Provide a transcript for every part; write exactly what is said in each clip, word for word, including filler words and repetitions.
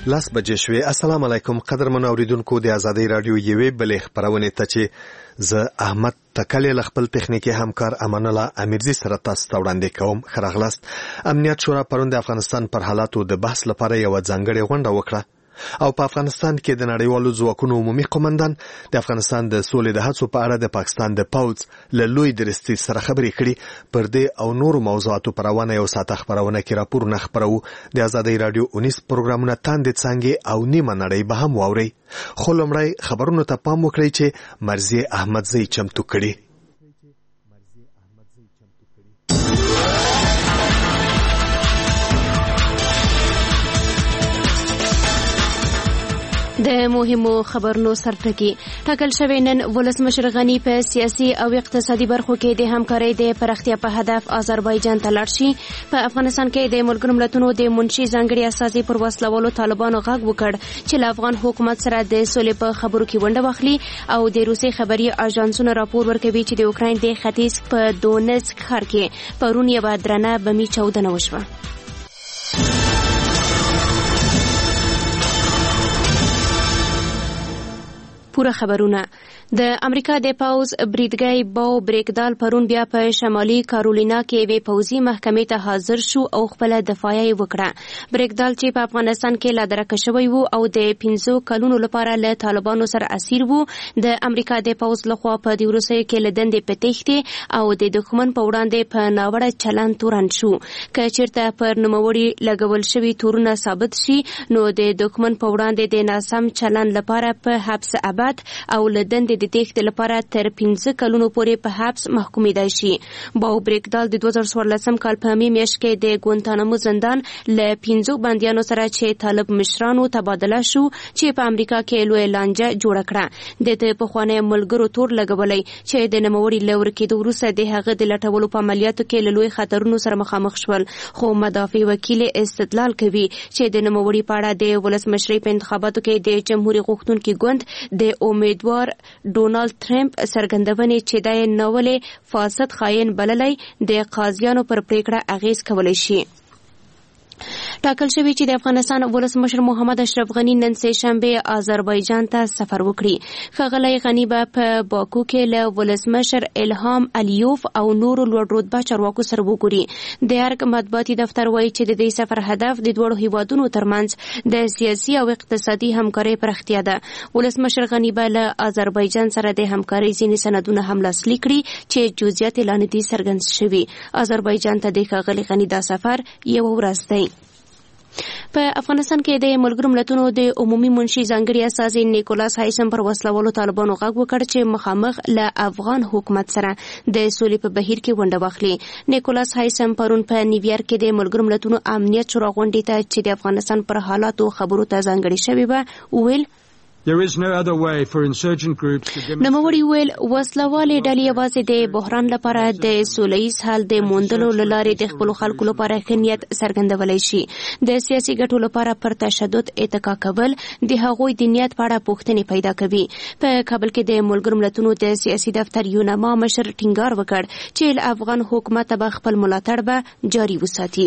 لاس بجې شوې. السلام علیکم قدرمن اوریدونکو د ازادۍ رادیو یوې بلې خبرونه ته چې زه احمد تکل له خپل تخنیکی همکار امان الله امیرزی سره تاسو ته وړاندې کوم. خراغلاست. امنیت شورا پرون د افغانستان پر حالاتو د بحث لپاره یو ځانګړې غونډه وکړه او په افغانستان کې د نړیوالو ځواکونو عمومي قومندان د افغانستان د سولې د هڅو په اړه د پاکستان د پوځ له لوی درستي سره خبرې کړي. پر دې او نورو موضوعاتو پر روانه یو ساعته خبرونه کې راپورونه خبرو. د ازادۍ رادیو اونیس پروګرامونه تاندې څنګه او نیمه نړۍ به هم واوري. خو لمړی خبرونو ته پام وکړئ چې مرزي احمدزی چمتو کړي. د مهمو خبرونو سرټکی ټاکل شوی نن ولسمشر غنی په سیاسي او اقتصادي برخو کې د همکارۍ د پراختیا په هدف آذربایجان ته لاړ شي. په افغانستان کې د ملګرو ملتونو د منشي ځانګړي استازي پر وسلوالو طالبانو غږ وکړ چې له افغان حکومت سره د سولې په خبرو کې ونډه واخلي او د روسي خبري اژانسونو راپور ورکوي چې د اوکراین د ختیځ په دونسک ښار کې پرون یوه درنه بمي چاودنه وشوه. پوره خبرونه. د امریکا د پاوز بریدګۍ باو بریکدال پرون بیا په شمالي کارولینا کې یوې پوځي محکمې ته حاضر شو او خپل دفاع یې وکړه. بریکدال چې په افغانستان کې لا درکه شوی وو او د پنځو کلونو لپاره له طالبانو سره اسیر وو، د امریکا د پاوز لخوا په د روسیې کې له دندې په تېښتې او د دښمن په وړاندې په ناوړه چلند تورن شو. که چېرته پر نوموړي لګول شوي تورونه ثابت شي نو د دښمن په وړاندې د ناسم چلند لپاره په حبس ابد او له دندې د تېښتې لپاره تر پنځه کلونو پورې په حبس محکومېدای شي. باو بریکدال د دوه زره څوارلسم کال په مې میاشت کې د ګوانتانامو زندان له پنځو بندیانو سره چې طالب مشرانو تبادله شو چې په امریکا کې لوی لانجه جوړه کړه. د ده پخواني ملګرو تور لګولی چې د نوموړي له ورکېدو وروسته د هغه د لټولو په عملیاتو کې له لوی خطرونو سره مخامخ شول. خو مدافع وکیل استدلال کوي چې د نوموړي په اړه د ولسمشرۍ په انتخاباتو کې د جمهوریت غوښتونکي ګوند د امیدوار ډونالد ټرمپ څرګندونې چې د نوولې فاسد خاين بللی د قاضیانو پر پریکړه اغیز کولی شي. ټاکل شوی چې د افغانستان ولسمشر محمد اشرف غنی نن سه شنبه آذربایجان ته سفر وکړي. ښاغلی غنی به په باکو کې له ولسمشر الهام الیوف او نورو لوړ رتبه چارواکو سره وګوري. د ارګ مطبوعاتي دفتر وایي چې د دې سفر هدف د دوړو هیوادونو ترمنځ د سیاسي او اقتصادي همکارۍ پراختیا ده. ولسمشر غنی به له آذربایجان سره د همکارۍ ځینې سندونه هم لاسلیک کړي چې جزئیات یې لا نه دي څرګند شوي. آذربایجان ته د ښاغلي غنی دا سفر یو ورځ دی. په افغانستان کې د ملګرو ملتونو د عمومي منشي ځانګړي استازي نیکولاس هایسم پر وسلوالو طالبانو غږ وکړ چې مخامخ له افغان حکومت سره د سولې په بهیر کې ونډه واخلي. نیکولاس هایسم پرون په نیویارک کې د ملګرو ملتونو امنیت شورا غونډې ته چې د افغانستان پر حالاتو خبرو ته ځانګړي شوی و وویل There is no other way for insurgent groups to demonstrate. نوموړي ویل وسلوالې ډلې یوازې د بحران لپاره د سولهییز حل د موندلو له لارې د خپلو خلکو لپاره ښه نیت څرګندولی شي. د سیاسي ګټو لپاره پر تشدد اتکا کول د هغوی د نیت په اړه پوښتنې پیدا کوي. په کابل کې د ملګرو ملتونو د سیاسي دفتر یونما مشر ټینګار وکړ چې افغان حکومت به خپل ملاتړ به جاري وساتي.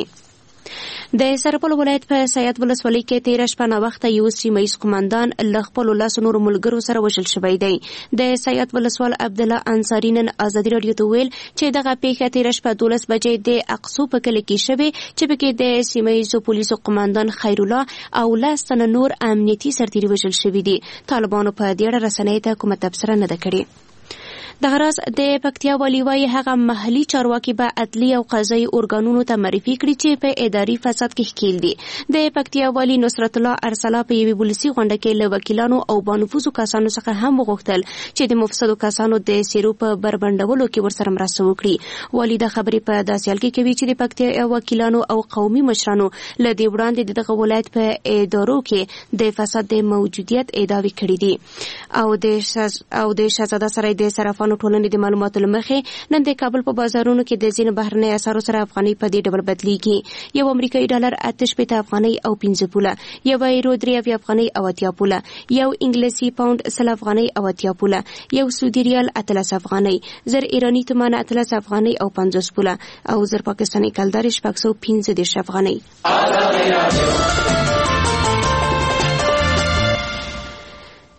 د سرپل ولایت په سید ولسوالۍ کې تېره شپه ناوخته یو سیمهییز قومندان له خپلو لسو نورو ملګرو سره وژل شوی دی. د سید ولسوال عبدالله انصاري نن ازادي راډیو ته ویل چې دغه پیښه تېره شپه دولس بجې د اقصو په کلي کې شوې چې پکې د سیمهییزو پولیسو قومندان خیرالله او لس تنه نور امنیتي سرتیري وژل شوي دي. طالبانو په دې اړه رسنیو ته کومه تبصره نه ده کړې. دغه راز د پکتیا والي وایي هغه محلي چارواکي به عدلي او قضایي ارګانونو ته معرفي کړي چې په اداري فساد کې ښکیل دي. د پکتیا والي نصرت الله ارسلا په یوې ولسي غونډه کې له وکیلانو او بانفوذو کسانو څخه هم وغوښتل چې د مفسدو کسانو د څیرو په بربنډولو کې ورسره مرسته وکړي. والي دا خبرې په داسې حال کې کوي چې د پکتیا وکیلانو او قومي مشرانو له دې وړاندې دغه ولایت په ادارو کې د فساد د موجودیت ادعاوې کړې دي او د او د شهزاده سره د صرافانو ټولنې د معلوماتو له مخې نن د کابل په بازارونو کې د ځینو بهرنۍ اسعارو سره افغانۍ په دې ډول بدلیږي. یو امریکایي ډالر اته شپېته افغانۍ او پنځه پوله، یو یورو درې اویا افغانۍ او اتیا پوله، یو انګلیسي پاوند سل افغانۍ او اتیا پوله، یو سعودي ریال اتلس افغانۍ، زر ایراني تومان اتلس افغانۍ او پنځوس پوله او زر پاکستاني کلدار شپږ سوه پنځه دېرش افغانۍ.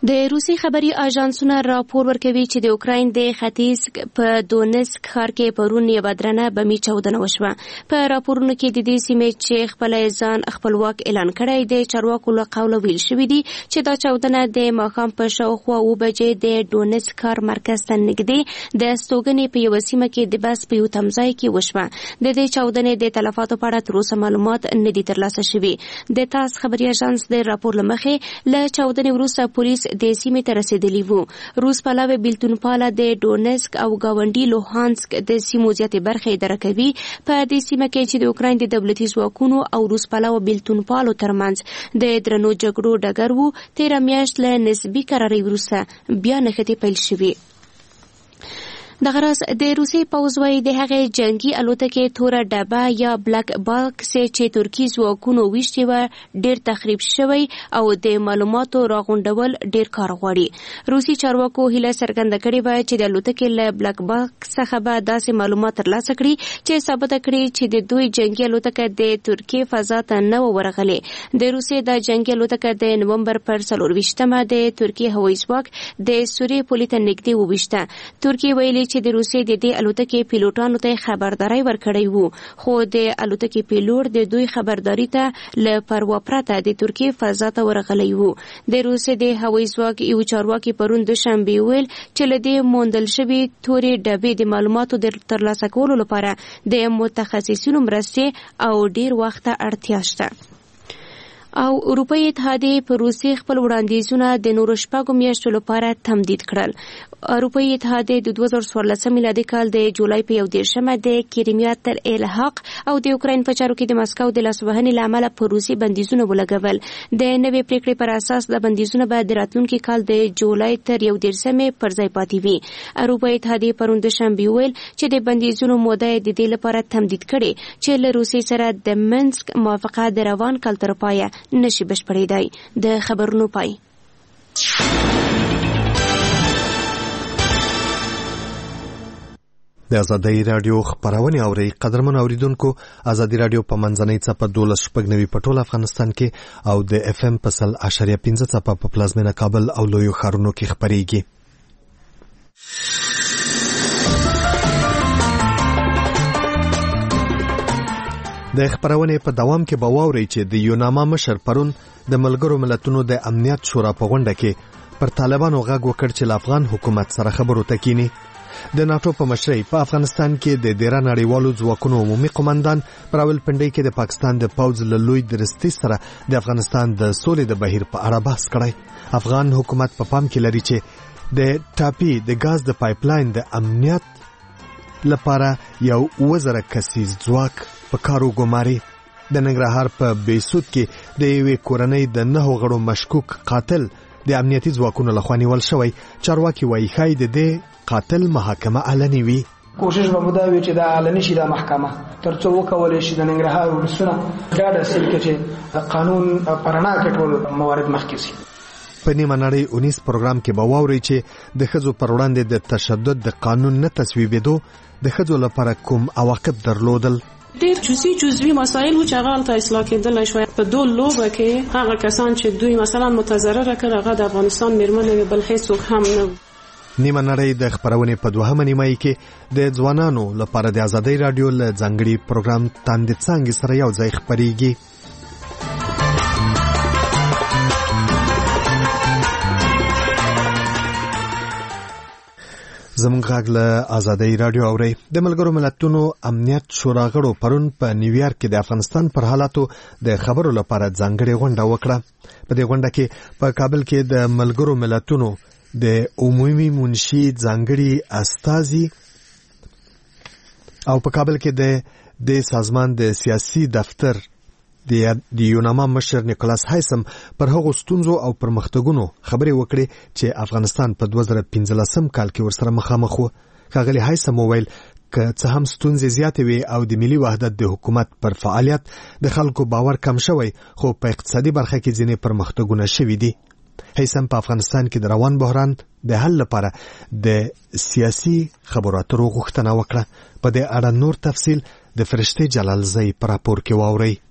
د روسي خبري اژانسونو راپور ورکوي چې د اوکراین د ختیځ په دونسک ښار کې پرون یوه درنه بمي چاودنه وشوه. په راپورونو کې د دې سیمې چې خپل ځان خپلواک اعلان کړی د چارواکو له قوله ویل شوي دي چې دا چاودنه د ماښام په شاوخوا اوه بجې د دونسک ښار مرکز ته نږدې د استوګنې په یوه سیمه کې د بس په یو تمځای کې وشوه. د دې چاودنې د تلفاتو په اړه تر اوسه معلومات نه دي ترلاسه شوي. د تاس خبري اژانس د راپور له مخې له چاودنې وروسته پولیس د سیمې ته رسیدلی وو. روس پلاوی بیلتونپاله د ډونسک او گاونډي لوهانسک د سیمو زیاتې برخې اداره کوي. په دې سیمه کې چې د اوکراین د دولتي ځواکونو او روس پلاوی بیلتونپالو ترمنځ د درنو جګړو ډګر وو، تېره میاشت له نسبي قرارۍ وروسته بیا نښتې پیل شوې. دغه راز د روسي پوځ وايي د هغې جنگي الوتکې توره ډبه یا بلک باکس چې ترکي ځواکونو ویشتې وه ډېر تخریب شوی او د معلوماتو راغونډول ډېر کار غواړي. روسي چارواکو هیله څرګنده کړې وه چې د الوتکې له بلک باکس څخه به داسې معلومات ترلاسه کړي چې ثابته کړي چې د دوی جنگي الوتکه د ترکیې فضا ته نه وه ورغلې. د روسیې د جنگي الوتکه د نومبر پر څلورویشتمه د ترکیې هوایي ځواک د سوریې پولې ته نږدې وویشته. ترکیې ویلي چې د روسیې د دې الوتکې پیلوټانو ته خبرداري ورکړی وو، خو د الوتکې پیلوټ د دوی خبرداري ته له پروا پرته د ترکیې فضا ته ورغلی وو. د روسیې د هوایي ځواک یو چارواکي پرون دوشنبه ویل چې له دې موندل شوي تورې ډبې د معلوماتو د ترلاسه کولو لپاره د متخصصینو مرستې او ډیر وخت اړتیا شته. او اروپایي اتحادیې په روسیې خپل وړاندیزونه د نورو شپږو میاشتو لپاره تمدید کړل. اروپایي اتحادیې د دوه زره څوارلسم میلادي کال د جولای په یو دېرشمه د کریمیا تر الحاق او د اوکراین په چارو کې د مسکو د لاسوهنې له امله په روسي بندیزونه ولګول. د نوې پریکړې پر اساس د بندیزونه به د راتلونکي کال د جولای تر یو دېرشمې پر ځای پاتې وي. اروپایي اتحادیې پرون دوشنبه ویل چې د بندیزونو موده د دې لپاره تمدید کړي چې له روسیې سره د منسک موافقه د روان کال تر پایه نشي بشپړېدای. د خبرونو پای. د ازادۍ راډیو خبرونه اوري. قدرمن اوریدونکو، ازادۍ راډیو په منځنۍ څپه دولس شپږ نوي په ټول افغانستان کې او د اف ام په سل اشاریه پنځه څپه په پلازمینه کابل او لویو ښارونو کې خبريږي. د خبرونه په دوام کې به واوري چې د یوناما مشر پرون د ملګرو ملتونو د امنیت شورا په غونډه کې پر طالبانو غږ وکړ چې له افغان حکومت سره خبرو تکینی. د ناتو په مشرۍ په افغانستان کې د ډیره نړیوالو ځواکونو عمومي قومندان پر راولپنډۍ کې د پاکستان د پوځ له لوی درستي سره د افغانستان د سولې د بهیر په اړه بحث کړی. افغان حکومت په پام کې لري چې د ټاپي د غاز د پایپلاین د امنیت لپاره یو وزره کسیز ځواک په کارو ګماري. د ننګرهار په بیسود کې د یوې کورنۍ د نهو غړو مشکوک قاتل د امنیتي ځواکونو لخوا نیول شوی. چارواکي وایي ښایي د دې قاتل محاکمه علني وي. کوشش به مو دا وي چې دا علني شي د محکمه ترڅو وکولای شي د ننګرهار ولسونه ډاډه سي چې قانون پرانا کټول موارد مخکې شي. په نیمه نړۍ اونیس پروګرام کې به واوري چې د ښځو پر وړاندې د تشدد د قانون نه تصویبېدو د ښځو لپاره کوم عواقب درلودل. ډېر جزئی جزوي مسایل و چې هغه هلته اصلاح کېدلی شوی. په دو لوبه کې هغه کسان چې دوی مثلا متضرره کړ هغه د افغانستان میرمنې بل هیڅوک هم نه. نیمه نړۍ د خبرونې په دوهمه نیمایي کې د ځوانانو لپاره د ازادۍ راډیو له ځانګړي پروګرام تاندې څانګې سره یو ځای خبرېږي. زموږ غږ له ازادۍ راډیو اوري. د ملګرو ملتونو امنیت شورا غړو پرون په نیویارک کې د افغانستان پر حالاتو د خبرو لپاره ځانګړې غونډه وکړه. په دې غونډه کې په کابل کې د ملګرو ملتونو د عمومي منشي ځانګړي استازي او په کابل کې د د سازمان د سیاسي دفتر د یوناما مشر نیکولاس هایسم پر هغو ستونزو او پرمختګونو خبرې وکړې چې افغانستان په دوه زره پنځلسم کال کې ورسره مخامخ و. ښاغلي هایسم وویل که څه هم ستونزې زیاتې وي او د ملي وحدت د حکومت پر فعالیت د خلکو باور کم شوی، خو په اقتصادي برخه کې ځینې پرمختګونه شوي دي. هیڅم په افغانستان کې د روان بحران د حل لپاره د سیاسي خبرو اترو غوښتنه وکړه. په دې اړه نور تفصیل د فرشته جلالزی پر راپور کې واورئ.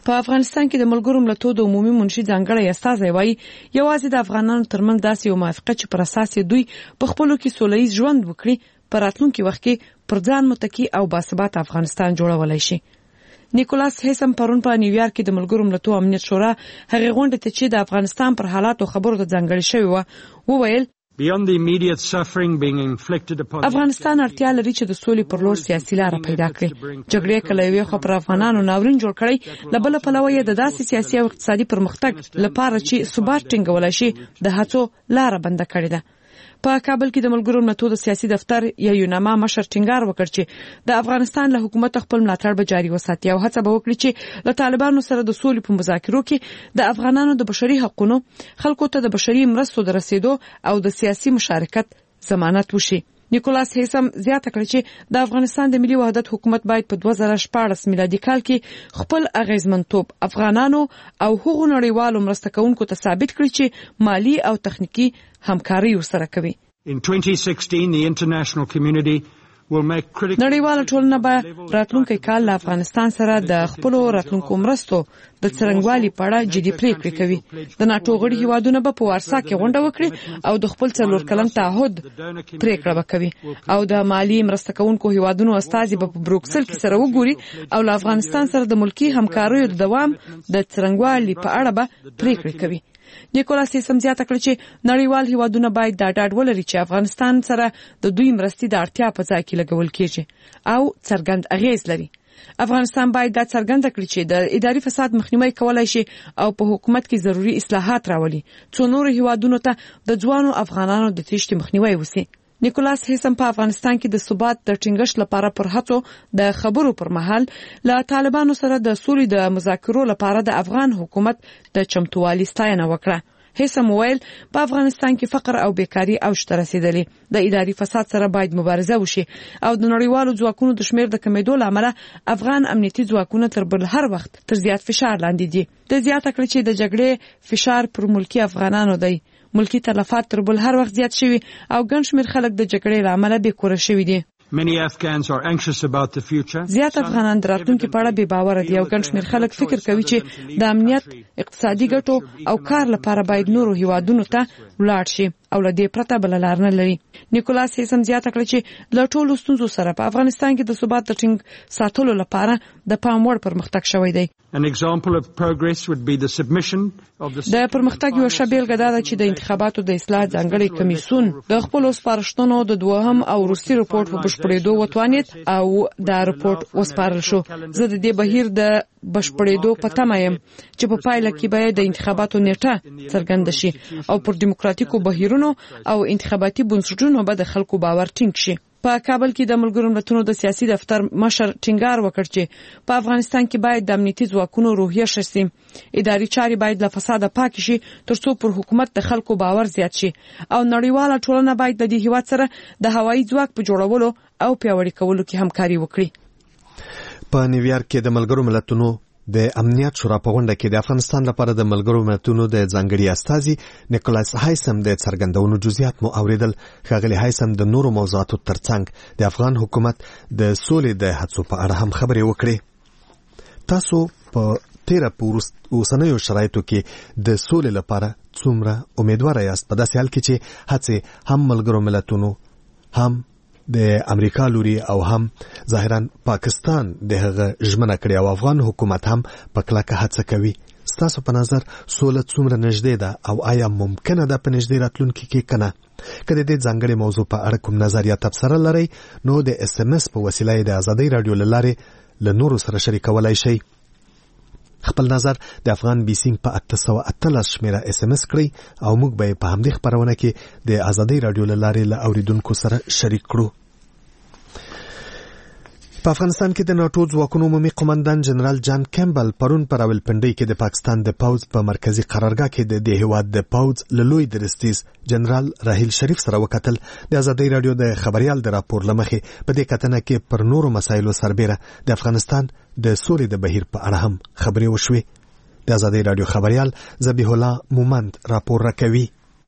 په افغانستان کې د ملګرو ملتونو د عمومي منشي ځانګړی استازی وایي یوازې د افغانانو ترمنځ داسې یو موافقه چې پر اساس دوی په خپلو کې سوله ییز ژوند وکړي په راتلونکي وخت کې پر ځان متکی او باثبات افغانستان جوړولای شي. نیکولاس هیسم پرون په نیویارک کې د ملګرو ملتونو امنیت شورا هغې غونډې ته چې د افغانستان پر حالاتو خبرو ته ځانګړې شوې وه وویل Beyond the immediate suffering being inflicted upon افغانستان اړتیا لري چې د سولې پر لور سیاسي لار پیدا کړي. جګړې کله یو خو پر افغانانو ناورین جوړ کړی، له بل پلوه یې د داسې سیاسي او اقتصادي پرمختګ لپاره چې ثبات ټینګول شي د هڅو لار بند کړې ده. په کابل کې د ملګرو ملتونو د سیاسي دفتر یا یوناما مشر ټینګار وکړ چې د افغانستان له حکومت خپل ملاتړ به جاري وساتي او هڅه به وکړي چې له طالبانو سره د سولې په مذاکرو کې د افغانانو د بشري حقوقو خلکو ته د بشري مرستو د رسیدو او د سیاسي مشارکت ضمانت وشي. نیکولاس هیسم زیاته کړه چې د افغانستان د ملي وحدت حکومت باید په دوه زره شپاړس میلادي کال کې خپل اغیزمنتوب افغانانو او هغو نړیوالو مرسته کوونکو ته ثابت کړي چې مالی او تخنیکی همکاري ورسره کوي. In twenty sixteen, the international community will make critical نړیواله ټولنه به راتلونکي کال له افغانستان سره د خپل راتلونکو مرستو د څرنګوالي په اړه جدي پریکړې کوي. د ناتو غړي هیوادونه به په وارسا کې غونډه وکړي او د خپل څلور کلن تعهد پریکړه وکړي او د مالی مرسته کوونکو هیوادونو استازي به په بروکسل کې سره وګوري او له افغانستان سره د ملکی همکاریو د دوام د څرنګوالي په اړه به پریکړې کوي. نیکولاس هیسم زیاته کړه چې نړیوال هیوادونه باید دا ډاډ ولري چې افغانستان سره د دوی مرستې د اړتیا په ځای کې لګول کیږي او څرګند اغیز لري. افغانستان باید دا څرګنده کړي چې د اداري فساد مخنیوي کولای شي او په حکومت کې ضروري اصلاحات راولي څو نور هیوادونو ته د ځوانو افغانانو د تېښتې مخنیوي وشي. نیکولاس هیسم په افغانستان کې د ثبات د ټینګښت لپاره پر هڅو د خبرو پر مهال له طالبانو سره د سولې د مذاکرو لپاره د افغان حکومت د چمتووالي ستاینه وکړه. هیسم ویل په افغانستان کې فقر او بیکاری اوج ته رسیدلی، د اداري فساد سره باید مبارزه وشي او د نړیوالو ځواکونو د شمیر د کمیدو لامل افغان امنیتي ځواکونه تر بل هر وخت تر زیات فشار لاندې دي. د زیاته کړ چې د جګړې فشار پر ملکی افغانانو دی. ملکی تلفات تر بل هر وخت زیات شوي او ګڼ شمیر خلک د جګړې لامل بې کوره شوي دي. Many Afghans are anxious about the future. زیات افغانان د راتلونکي په اړه بې باوره دي او ګڼ شمیر خلک فکر کوي چې د امنیت، اقتصادي ګټو او کار لپاره باید نورو هیوادونو ته ولاړ شي او له دې پرته بل لار نه لري. نیکولاس هیسم زیاته کړه چې له ټولو ستونزو سره په افغانستان کې د ثبات د ټینګ ساتلو لپاره د پام وړ پرمختګ شوی دی. An example of progress would be the submission of the د پرمختګ یو ښه بیلګه دا ده چې د انتخاباتو د اصلاح ځانګړی کمیسیون د خپلو سپارښتنو د دوهم او وروستي رپورټ په بشپړېدو وتوانید او دا رپورټ وسپارل شو. زه د دې بهیر د بشپړېدو په تمه یم چې په پایله کې به د انتخاباتو نیټه څرګنده شي او پر دیموکراتیکو بهیرونو او انتخاباتي بنسټونو به د خلکو باور ټینګ شي. په کابل کې د ملګرو ملتونو د سیاسي دفتر مشر ټینګار وکړ چې په افغانستان کې باید د امنیتي ځواکونو روحیه ښه شي، اداري چارې باید له فساده پاک شي ترڅو پر حکومت د خلکو باور زیات شي او نړیواله ټولنه باید د دې هیواد سره د هوایي ځواک په جوړولو او پیاوړي کولو کې همکاري وکړي. په نیویارک کې د ملګرو ملتونو د امنیت شورا په غونډه کې د افغانستان لپاره د ملګرو ملتونو د ځانګړي استازي نیکولاس هایسم د څرګندونو جزئیات مو اوریدل. ښاغلی هایسم د نورو موضوعاتو ترڅنګ د افغان حکومت د سولې د هڅو په اړه هم خبرې وکړې. تاسو په تیره په اوسنیو شرایطو کې د سولې لپاره څومره امیدواره یاست په داسې حال کې چې هڅې هم ملګرو ملتونو هم د امریکا لوري او هم ظاهرا پاکستان د هغه ژمنه کړې او افغان حکومت هم په کلکه هڅه کوي؟ ستاسو په نظر سوله څومره نږدې ده او آیا ممکنه ده په نږدې راتلونکي کې کنه؟ که د دې ځانګړې موضوع په اړه کوم نظر یا تبصره لرئ نو د اس ام اس په وسیله د ازادۍ رادیو له لارې له نورو سره شریکولی شئ. خپل نظر د افغان بیسینګ په اته سوه اتلس شمیره اس ام اس کړئ او موږ به په همدې خپرونه کې د ازادۍ رادیو له لارې له اوریدونکو سره شریک کړو. په افغانستان کې د ناټو ځواکونو عمومي قومندان جنرال جان کیمبل پرون په راولپنډۍ کې د پاکستان د پوځ په مرکزی قرارګاه کې د دې هیواد د پوځ له لوی درستیز جنرال راهیل شریف سره وکتل. د ازادۍ رادیو د خبريال د راپور لمخې په دې کتنه کې پر نورو مسایلو سربېره د افغانستان د سولې د بهیر په اړه هم خبرې وشوې. د ازادۍ رادیو خبريال ذبیح الله مومند راپور راکوي.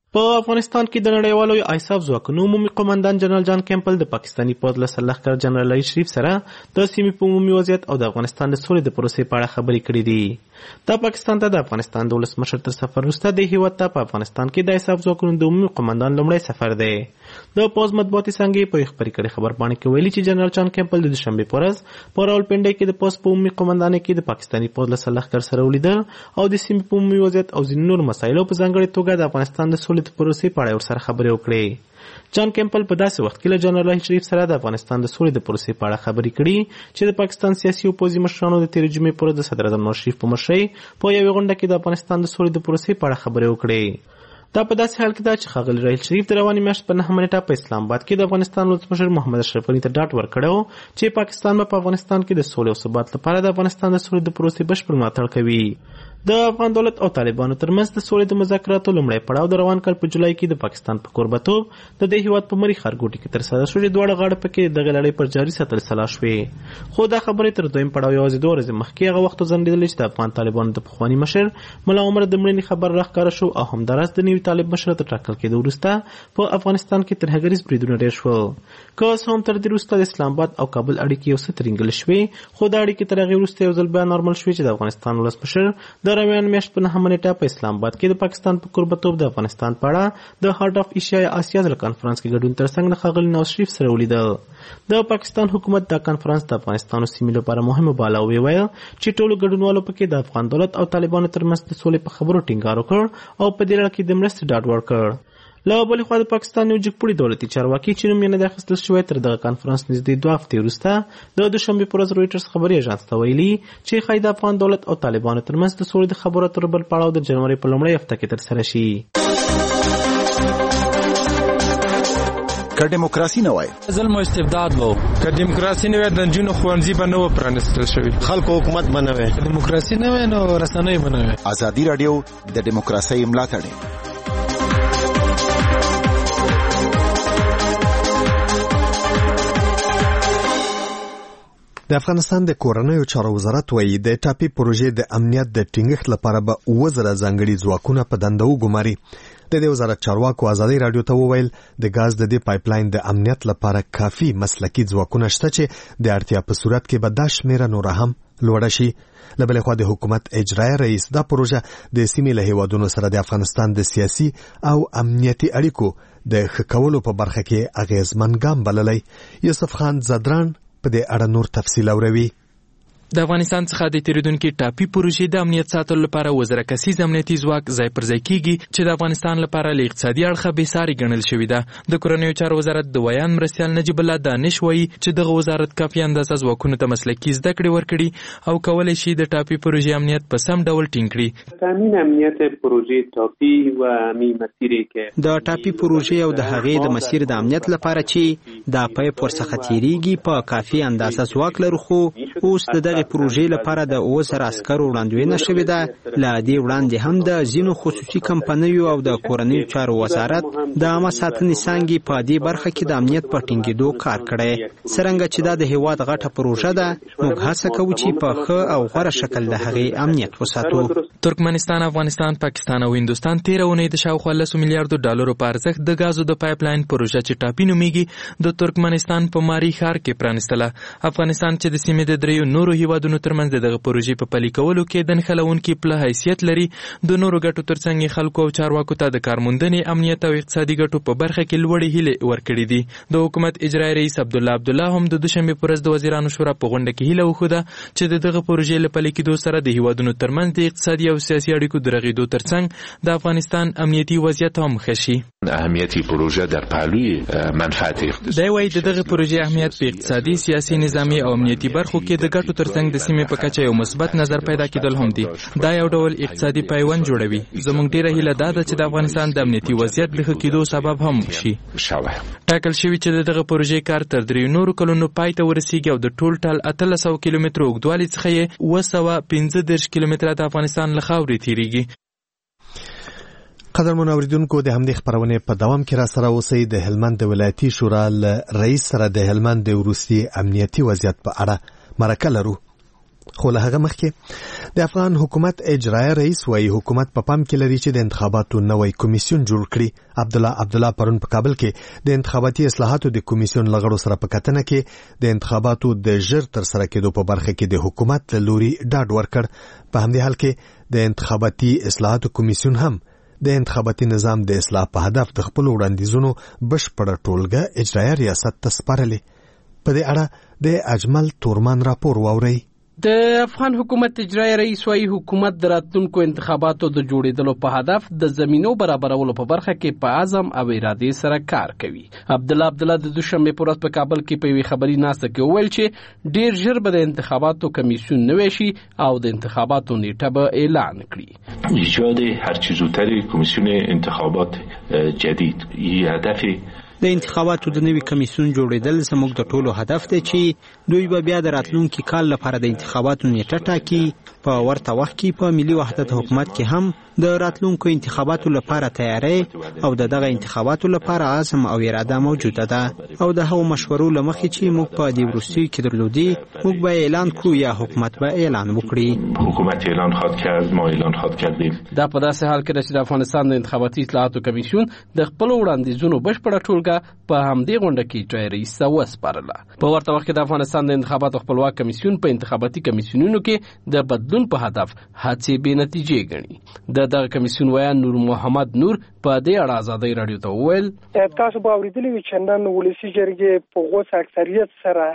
په افغانستان کې د نړیوالو ایساف ځواکونو عمومي قومندان جنرال جان کیمپل د پاکستاني پوځ له سرلښکر جنرال علی شریف سره د سیمې په عمومي وضعیت او د افغانستان د سولې د پروسې په اړه خبرې کړې دي. دا پاکستان ته د افغانستان د ولسمشر تر سفر وروسته د هیواد ته په افغانستان کې د ایساف ځواکونو د عمومي قومندان لومړی سفر دی. د پوځ مطبوعاتي څانګې په خبري کړي خبرپاڼې کې ویلي چې جنرال جان کیمپل د دوشنبه په ورځ په راولپنډي کې د پوځ په عمومي قومندانۍ کې د پاکستاني پوځ له سرلښکر سره ولیدل او د سیمې په عمومي وضعیت او ځینو نور مسایلو په ځانګړې توګه د افغانستان د سولې د پروسې په اړه ورسره خبرې وکړې. جان کیمپل په داسې وخت کې له جنرال شریف سره د افغانستان د سولې د پروسې په اړه خبرې کړي چې د پاکستان سیاسي او پوځي مشرانو د تېرې جمعې پر ورځ د صدراعظم نواز شریف په مشرۍ په یوې غونډه کې د افغانستان د سولې د پروسې په اړه خبرې وکړې. دا په داسې حال کې ده چې ښاغلي رحیل شریف د روانې میاشت په نهمه نیټه په اسلام آباد کې د افغانستان ولسمشر محمد اشرف غني ته ډاډ ورکړی چې پاکستان به په افغانستان کې د سولې او ثبات لپاره د افغانستان د سولې د پروسې بشپړ ملاتړ کوي. د افغان دولت او طالبانو ترمنځ د سولې د مذاکراتو لومړی پړاو د روان کال په جولای کې د پاکستان په کوربتوب د دې هیواد په مری ښارګوټي کې ترسره شوې دواړه غاړه پکې دغه لړۍ پر جاري ساتل سلا شوې. خو دا خبرې تر دویم پړاو یوازې دوه ورځې مخکې هغه وخت ځنډېدلې چې د افغان طالبانو د پخواني مشر ملا عمر د مړینې خبر راښکاره شو او همداراز د نوي طالب مشر تر ټاکل کېدو وروسته په افغانستان کې ترهګریز بریدونه ډېر شول. که څه هم تر دې وروسته د اسلام آباد او کابل اړیکې یو څه ترینګل شوې خو دا اړیکې تر هغې وروسته یو ځل بیا نارمل شوې چې د افغانستان ولسمشر د روان میاشت په نهمه نیټه په اسلام آباد کې د پاکستان په کوربتوب د افغانستان په اړه د هارت اف ایشیا آسیا ځل کانفرنس کې ګډون ترڅنګ د ښاغلي نواز شریف سره ولیدل. د پاکستان حکومت دا کانفرنس د افغانستان او سیمې لپاره مهمه باله او ویل چې ټولو ګډونوالو پکې د افغان دولت او طالبانو ترمنځ د سولې په خبرو ټینګار وکړ او په دې لړ کې د مرستې ډاډ ورکړ. له بلې خوا د پاکستان یو جګپوړي دولتي چارواکي چې نوم یې نه دی اخیستل شوی تر دغه کانفرنس نږدې دوه هفتې وروسته د دوشنبې په ورځ رویټرز خبري اژانس ته ویلي چې ښایي د افغان دولت او طالبانو ترمنځ د سولې د خبرو اترو بل پړاو د جنوري په لومړۍ هفته کې ترسره شي. که دیموکراسي نه وای ظلم او استبداد وو، که دیموکراسي نه وای د نجونو ښوونځي به نه و پرانیستل شوي، خلکو حکومت به نه وای، دیموکراسي نه وای نو رسنۍ به نه وای. ازادي راډیو د دیموکراسۍ ملاتړ. د افغانستان د کورنیو چارو وزارت وایي د ټاپي پروژې د امنیت د ټینګښت لپاره به اووه زره ځانګړي ځواکونه په دنده وګماري. د دې وزارت چارواکو ازادي رادیو ته وویل د ګاز د دې پایپ لاین د امنیت لپاره کافي مسلکي ځواکونه شته چې د اړتیا په صورت کې به دا شمیره نوره هم لوړه شي. له بلې خوا د حکومت اجرایي رئیس دا پروژه د سیمې له هیوادونو سره د افغانستان د سیاسي او امنیتي اړیکو د ښه کولو په برخه کې اغیزمن ګام بللی. یوسف خان زدران په دې اړه نور تفصیل اوروي. د افغانستان څخه د تیریدونکو ټاپي پروژې د امنیت ساتلو لپاره وزره کسیز امنیتي ځواک ځای پر ځای کیږي چې د افغانستان لپاره له اقتصادي اړخه بې ساري ګڼل شوې ده. د کورنیو چارو وزارت د ویان مرستیال نجیب الله دانش وایي چې دغه وزارت کافي اندازه ځواکونو ته مسلکي زده کړې ورکړي او کولی شي د ټاپي پروژې امنیت په سم ډول ټینګ کړي. تامین امنیت پروژې ټاپي و می مسیرې کې د ټاپي پروژې او د هغې د مسیر د امنیت لپاره چې د پایپ ورڅخه تیریږي په کافي اندازه ځواک لرو، خو اوس د دغه پروژې لپاره د اووه زره عسکرو وړاندوینه شوې ده. له دې وړاندې هم د ځینو خصوصي کمپنیو او د کورنیو چارو وزارت د عامه ساتنې څانګې په دې برخه کې د امنیت په ټینګېدو کار کړی. څرنګه چې دا د هیواد غټه پروژه ده، موږ هڅه کوو چې په ښه او غوره شکل د هغې امنیت وساتو. ترکمنستان، افغانستان، پاکستان او هندوستان تېره اونۍ د شاوخوا لسو میلیارډو ډالرو په ارزښت د ګازو د پایپ لاین پروژه چې ټاپي نومیږي د ترکمنستان په ماري ښار کې پرانیستله. افغانستان چې د سیمې د دریو نورو هیوادونو ترمنځ د دغه پروژې په پلي کولو کې د نښلونکي پله حیثیت لري، د نورو ګټو ترڅنګ خلکو او چارواکو ته د کارموندنې، امنیت او اقتصادي ګټو په برخه کې لوړې هیلې ورکړې دي. د حکومت اجرایي رئیس عبدالله عبدالله هم د دوشنبې په ورځ د وزیرانو شورا په غونډه کې هیله وښوده چې د دغه پروژې له پلي کېدو سره د هیوادونو ترمنځ د اقتصادي او سیاسي اړیکو د رغېدو ترڅنګ د افغانستان امنیتي وضعیت هم ښه شي. اهمیتی پروژه در پهلوی منفعت اقتصادي دی وایي د دغه پروژې اهمیت په اقتصادي، سیاسي، نظامي او امنیتي برخو کې د ګټو ترڅنګ د سیمې په کچه یو مثبت نظر پیدا کېدل هم دي. دا یو ډول اقتصادي پیوند جوړوي. زموږ ډیره هیله دا ده چې د افغانستان د امنیتي وضعیت د ښه کېدو سبب هم شي. ټاکل شوي چې د دغه پروژې کار تر دریو نورو کلونو پای ته ورسیږي او د ټول ټال اتلس سوه کیلومترو اوږدوالي څخه یې اووه سوه پنځه دېرش کیلومتره د افغانستان له خاورې تیریږي. قدرمن اوریدونکو، د همدې خبرونې په دوام کې را سره اوسئ. د هلمند د ولایتي شورا له رئیس سره د هلمند د وروستي امنیتي وضعیت په اړه مرکه لرو. خو له هغه مخکې د افغان حکومت اجرایه رئیس وايي حکومت په پام کې لري چې د انتخاباتو نوی کمیسیون جوړ کړي. عبد الله عبد الله پرون په کابل کې د انتخاباتي اصلاحاتو د کمیسیون لغړو سره په کتنه کې د انتخاباتو د ژر تر سره کېدو په برخه کې د حکومت له لوري ډاډ ورکړ. په همدې حال کې د انتخاباتي اصلاحاتو کمیسیون هم د انتخاباتي نظام د اصلاح په هدف د خپل وړاندیزونو بشپړه ټولګه اجرایه ریاست ته سپارلې. په دې اړه د اجمل تورمان راپور واورئ. د افغان حکومت اجرایي رئیس وايي حکومت د راتلونکو انتخاباتو د جوړېدلو په هدف د زمینو برابرولو په برخه کې په عزم او ارادې سره کار کوي. عبد الله عبد الله د دوشنبه په ورځ په کابل کې په یوې خبري ناسته کې وویل چې ډیر ژر به د انتخاباتو کمیسیون نوي شي او د انتخاباتو نیټه به اعلان کړي. ایجاد هر چه زودتر کمیسیون انتخابات جدید این هدف د انتخاباتو د نوي کمیسیون جوړېدل زموږ د ټولو هدف دی چې دوی به بیا د راتلونکي کال لپاره د انتخاباتو نیټه ټاکي. په ورته وخت کې په ملي وحدت حکومت کې هم د راتلونکو انتخاباتو لپاره تیاری او د دغه انتخاباتو لپاره عزم او اراده موجوده ده او د هغو مشورو له مخې چې موږ په دې وروستیو کې درلودي موږ به اعلان کړو یا حکومت به اعلان وکړي. حکومت اعلان خواهد کرد، ما اعلان خواهد کردیم. دا په داسې حال کې چې د افغانستان د انتخاباتي اصلاحاتو کمیسیون د خپل وړاندیزونو بشپړه ټولګه په همدې غونډه کې اجرایي رئیس ته وسپارله. په ورته وخت کې د افغانستان د انتخاباتو خپلواک کمیسیون په انتخاباتي کمیسیونونو کې د بدلون په هدف هڅې بې نتیجې ګڼي. د دغه کمیسیون ویان نور محمد نور په دې اړه آزادۍ رادیو ته وویل تاسو به اورېدلي وي چې نن ولسي جرګې په غوڅ اکثریت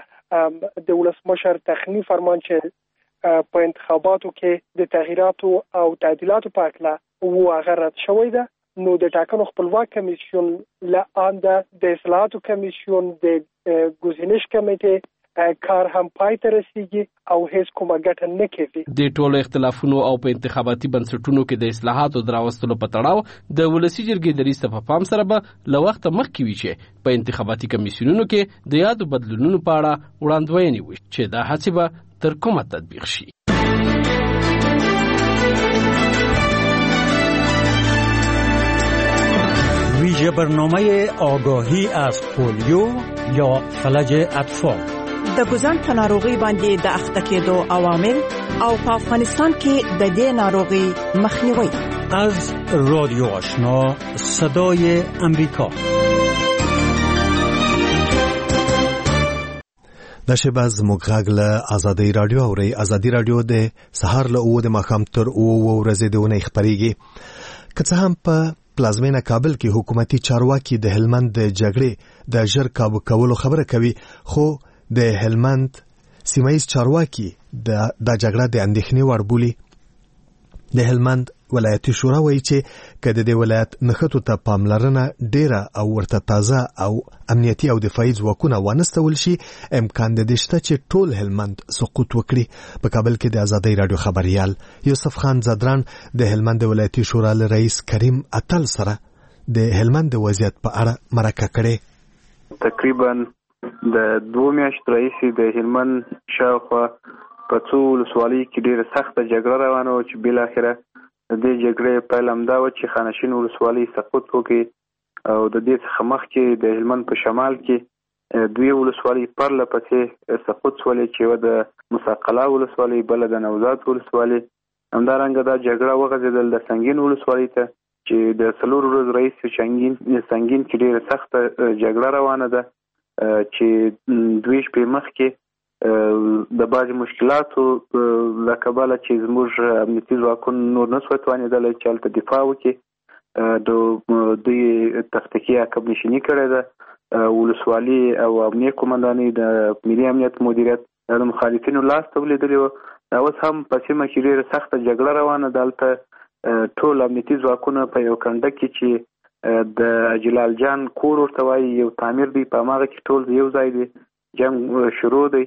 سره د ولسمشر تخني فرمان چې په انتخاباتو کې د تغییراتو او تعدیلاتو په اړه و هغه رد شوی ده. نو د ټاکنو خپلواک کمیسیون له آنده د اصلاحاتو کمیسیون د ګزینش کمیټې کار هم پای ته رسیږي او هیڅ کومه ګټه نه کوي. د ټولو اختلافونو او په انتخاباتي بنسټونو کې د اصلاحاتو دراوستلو په تړاو د ولسي جرګې د رئیس په پام سره به له وخت مخکې وي چې په انتخاباتي کمیسیونونو کې د یادو بدلونونو په اړه وړاندوینې وشي چې دا هڅې به تر کومه تطبیق شي. ویژه برنامه آگاهی از پولیو یا فلج اطفال د ګوزن په ناروغي باندې د اخته کېدو عوامل او په افغانستان کې د دې ناروغي مخنیوي. از رادیو آشنا صدای امریکا. د شباز مغاغ له ازادي رادیو او ازادي رادیو د سهار له او د ماخام تر او ورځې د ونې خبريږي. که څه هم په پلازمینه کابل کې حکومتي چارواکي د هلمند د جګړې د ژر کابو کولو خبره کوي، خو د هلمند سیمایي چارواکي د د جګړې د اندېښنې وړ بولي. د هلمند ولایتي شورا وایي چې کله د ولایت نخښتو ته پاملرنه ډیره او ورته تازه او امنیتي او دفاعي ځواکونه وانستول شي، امکان د دې شته چې ټول هلمند سقوط وکړي. په کابل کې د ازادۍ رادیو خبريال یوسف خان زدران د هلمند ولایتي شورا له رئیس کریم اتل سره د هلمند وضعیت په اړه مرکه کړې. تقریبا د دوه میاشتو راهیسې د هلمند شاوخوا په څو ولسوالۍ کې ډیره سخته جګړه روانه وه چې بالاخره د دې جګړې پیل همدا و چې خانشین ولسوالۍ سقوط وکړي او د دې څخه مخکې د هلمند په شمال کې دوی ولسوالۍ پرله پسې سقوط شولې چې یوه د مساقله ولسوالۍ بله د نوزاد ولسوالۍ. همدارنګه دا جګړه وغځېدل د سنګین ولسوالۍ ته چې د څلورو ورځو راهیسې سنګین سنګین کې ډېره سخته جګړه روانه ده چې دوی شپې مخکې د بعضې مشکلاتو له کبله چې زموږ امنیتي ځواکونه نور نه سوی توانېدلی چې هلته دفاع وکړي، د دوی تفتیقي عقب نشیني کړې ده. ولسوالي او امنیه قومندانۍ د ملي امنیت مدیریت د مخالفینو لاس ته ولیدلې وه. اوس هم په سیمه کې ډېره سخته جګړه روانه ده. هلته ټول امنیتي ځواکونه په یو کنډه کې چې د جلال جان کور ورته وایي یو تعمیر دی، په هماغه کې ټول یو ځای دی، جنګ شروع دی.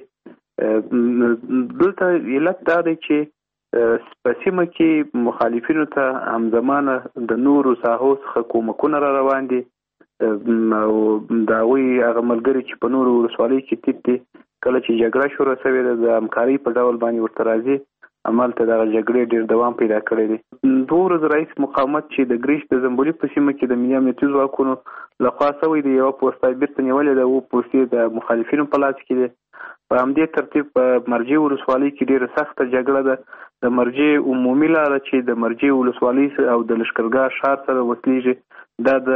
دلته علت دا دی چې په سیمه کې مخالفینو ته همزمانه د نورو ساحو څخه کومکونه را روان دي او د هغوی هغه ملګري چې په نورو ولسوالیو کې تیت دي، کله چې جګړه شروع شوې ده د همکارۍ په ډول باندې ورته راځي عملته د جګړې ډیر دوام پیدا کړی دی. دوه ورځې رئیس مقاومت چې د ګریش د زنبولي په سیمه کې د ملي امنیتي ځواکونو لخوا سوی دی یو پوسټه بیرته نیولې ده او پوسټې د مخالفینو په لاس کې دی. په همدې ترتیب په مرجې ولسوالۍ کې ډیره سخته جګړه ده. د مرجې عمومي لاره چې د مرجې ولسوالۍ او د لښکرګاه ښار سره وصلېږي دا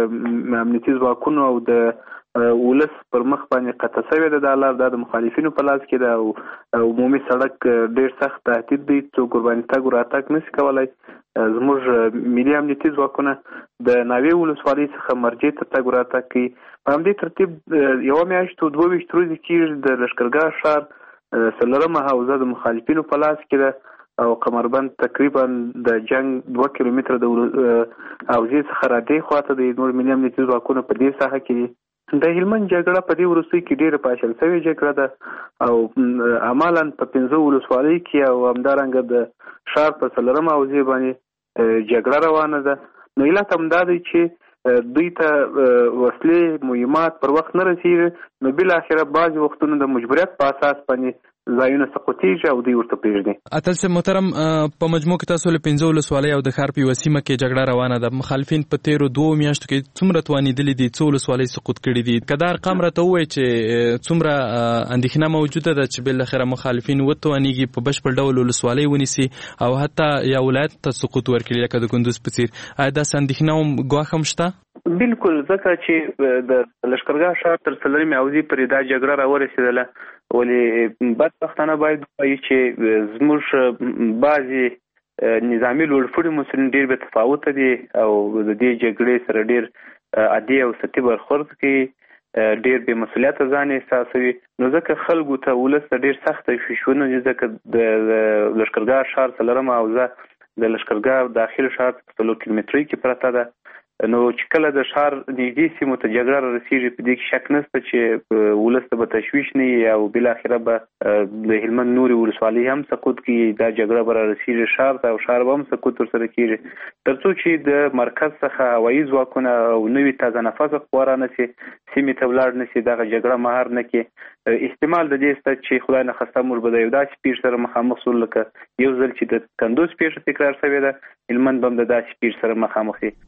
د امنیتي ځواکونو او د ولس پر مخ باندې قطع شوې ده. دا لار د مخالفینو په لاس کې ده او عمومي سړک ډیر سخت تهدید دی، څوک ورباندې تګ راتګ نشي کولی. زموږ ملي امنیتي ځواکونه د ناوې ولسوالۍ څخه مرجې ته تګ راتګ کوي. په همدې ترتیب یوه میاشت او دوه ویشت ورځې کېږي د لښکرګاه ښار څلورمه حوزه د مخالفینو په لاس کې ده او قمربند تقریبا د جنگ دوه کیلومتره د حوزې څخه را دې خواته د نور ملي امنیتي ځواکونو په دې ساحه کې دي. د هلمند جګړه په دې وروستیو کې ډېره پاشل شوې جګړه ده او عملاً په پنځه ولسوالۍ کې او همدارنګه د ښار په څلورمه حوزې باندې جګړه روانه ده. نو علت همدا دی چې دوی ته وسلې مهمات پر وخت نه رسېږي، نو بالاخره بعضې وختونه د مجبوریت په اساس باندې ځایونه سقوطېږي او دوی ورته پرېږدي. اتل صاحب محترم، په مجموع کې تاسو له پنځه ولسوالۍ او د ښار په یوه سیمه کې جګړه روانه ده. مخالفین په تېرو دوو میاشتو کې څومره توانېدلي دي، څو ولسوالۍ سقوط کړي دي؟ که دا ارقام راته ووایي چې څومره اندېښنه موجوده ده چې بالاخره مخالفین وتوانېږي په بشپړ ډول ولسوالۍ ونیسي او حتی یا ولایت ته سقوط ورکړي لکه د کندوز په څېر؟ آیا داسې اندېښنه هم ګواښ هم شته؟ بالکل، ځکه چې د لښکرګاه ښار تر څلورمې حوزې پورې دا جګړه راورسېدله. ولې بدبختانه باید ووایو چې زموږ بعضې نظامي لوړپوړي مسؤلین ډېر بې تفاوته دي او د دې جګړې سره ډېر عادي او سطحي برخورد کوي، ډېر بې مسؤلیته ځان احساسوي. نو ځکه خلکو ته ولس ته ډېر سخته فشارونه دي، ځکه د لښکرګاه ښار څلورمه حوزه د لښکرګاه داخل ښار په څلور کیلومترۍ کې پرته ده. نو چې کله د ښار نږدې سیمو ته جګړه را رسېږي په دې کې شک نشته چې ولس ته به تشویش نه وي او بالاخره به د هلمند نورې ولسوالۍ هم سقوط کړي. دا جګړه به را رسېږي ښار ته او ښار به هم سقوط ورسره کېږي، تر څو چې د مرکز څخه هوایي ځواکونه او نوي تازه نفسه قوه را نه شي، سیمې ته ولاړ نه شي، دغه جګړه مهار نه کړي. احتمال د دې شته چې خدای نخواسته موږ به د یو داسې پیښ سره مخامخ شو لکه یو ځل چې د کندوز پیښه تکرار شوې ده، هلمند به هم د داسې پیښ سره مخامخ شي.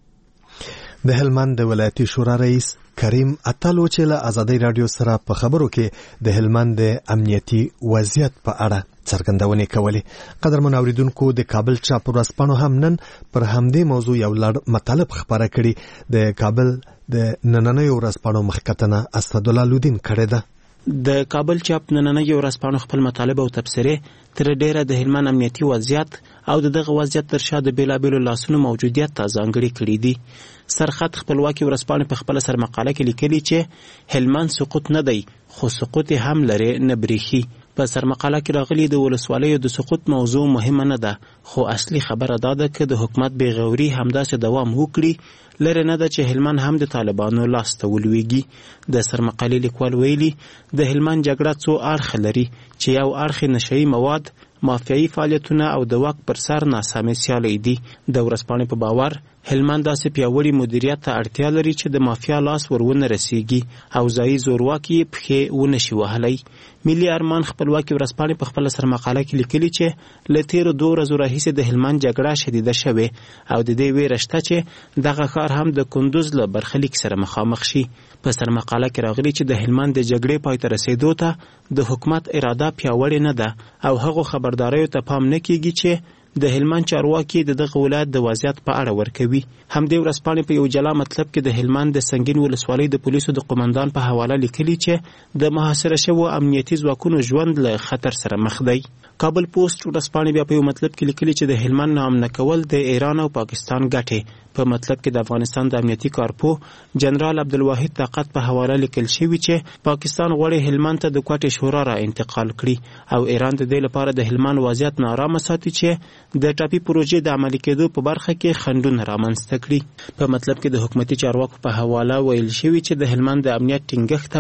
د هلمند د ولایتي شورا رئیس کریم اتلو چې له ازادي رادیو سره په خبرو کې د هلمند د امنیتي وضعیت په اړه څرګندونې کولې. قدرمن اوریدونکو، د کابل چاپ ورځپاڼو هم نن پر همدې موضوع یو لړ مطالب خبره کړي. د کابل د نننیو ورځپاڼو مخکتنه اسدالله لودین کړې ده. د کابل چاپ نننیو ورځپاڼو خپل مطالب او تبصرې تر ډیره د هلمند امنیتي وضعیت او دغه وضعیت تر شا د بیلابیلو لاسونو موجودیت ته ځانګړي کړي دي. سرخط خپلواکي ورځپاڼې په خپله سرمقاله کې لیکلي چې هلمند سقوط نه دی، خو سقوط هم لري نه بریښي. په سرمقاله کې راغلي د ولسوالیو د سقوط موضوع مهمه نه ده، خو اصلي خبره دا ده که د حکومت بېغوري همداسې دوام وکړي، لري نه ده چې هلمند هم د طالبانو لاس ته ولویږي. د سرمقالې لیکوال ویلي د هلمند جګړه څو اړخ لري چې یو اړخ نشهیي مواد، مافیایي فعالیتونه او د واک پر سر ناسمې سیالۍ دي. د ورځپاڼې په باور هلمند داسې پیاوړي مدیریت ته اړتیا لري چې د مافیا لاس ورونه رسیږي او ځایي زورواکي پښې ونشي وهلی. ملي ارمان خپلواکي ورځپاڼې په خپله سرمقاله کې لیکلي چې له تېرو دوو ورځو راهیسې د هلمند جګړه شدیده شوې او د دې ویره شته چې دغه ښار هم د کندوز له برخلیک سره مخامخ شي. په سرمقاله کې راغلي چې د هلمند د جګړې پای ته رسېدو ته د حکومت اراده پیاوړې نه ده او هغو خبرداریو ته پام نه کیږي چې د هلمند چارواکي د دغه ولایت د وضعیت په اړه ورکوي. همدې ورځپاڼې په یو جلا مطلب کې د هلمند د سنگین ولسوالۍ د پولیسو د قومندان په حواله لیکلي چې د محاصره شوو امنیتي ځواکونو ژوند له خطر سره مخ دی. کابل پوسټ ورځپاڼې بیا په یو مطلب کې لیکلي چې د هلمند ناامنه کول د ایران او پاکستان ګټې. په مطلب کې د افغانستان د امنیتي کارپو جنرال عبدالواحد طاقت په حواله لیکل شوي چې پاکستان غواړي هلمند ته د کوټې شورا را انتقال کړي او ایران د دې لپاره د هلمند وضعیت نارامه ساتي چې د ټاپي پروژې د عملي کېدو په برخه کې خنډونه رامنځته کړي. په مطلب کې د حکومتي چارواکو په حواله ویل شوي چې د هلمند د امنیت ټینګښت ته به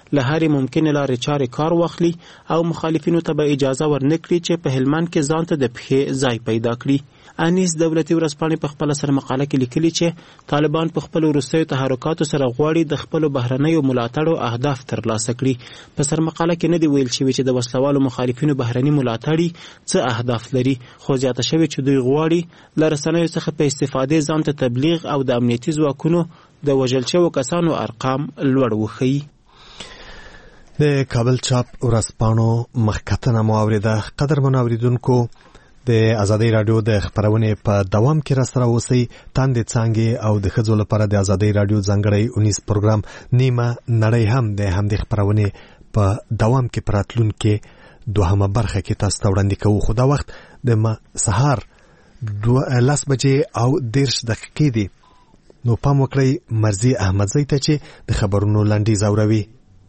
له هرې ممکنې لارې چارې کار واخلي او مخالفینو ته به اجازه ورنکړي چې په هلمند کې ځان ته د پښې ځای پیدا کړي. انیس دولتي ورځپاڼې په خپله سره مقاله کې لیکلي چې طالبان په خپلو وروستیو تحرکاتو سره غواړي د خپلو بهرنیو ملاتړو اهداف ترلاسه کړي. په سرمقاله کې نه دی ویل شوي چې د وسلوالو مخالفینو بهرني ملاتړي څه اهداف لري، خو زیاته شوې چې دوی غواړي له رسنیو څخه په استفادې ځان ته تبلیغ او د امنیتي ځواکونو د وژل شوو کسانو ارقام لوړ وښیي. د کابل چاپ ورځپاڼو مخکتنه مو اورېده. قدرمنو اورېدونکو، د ازادۍ راډیو د خبرونې په دوام کې راسره اوسئ. تاندې څانګې او د ښځو لپاره د ازادۍ راډیو ځانګړی اونیز پروګرام نیمه نړۍ هم د همدې خبرونې په دوام کې په راتلونکې دوهمه برخه کې تاسو ته وړاندې کوو. خو دا وخت د سهار لس بجې او دېرش دقیقې دي. نو پام وکړئ مرزي احمدزی ته چې د خبرونو لنډیز اوروي.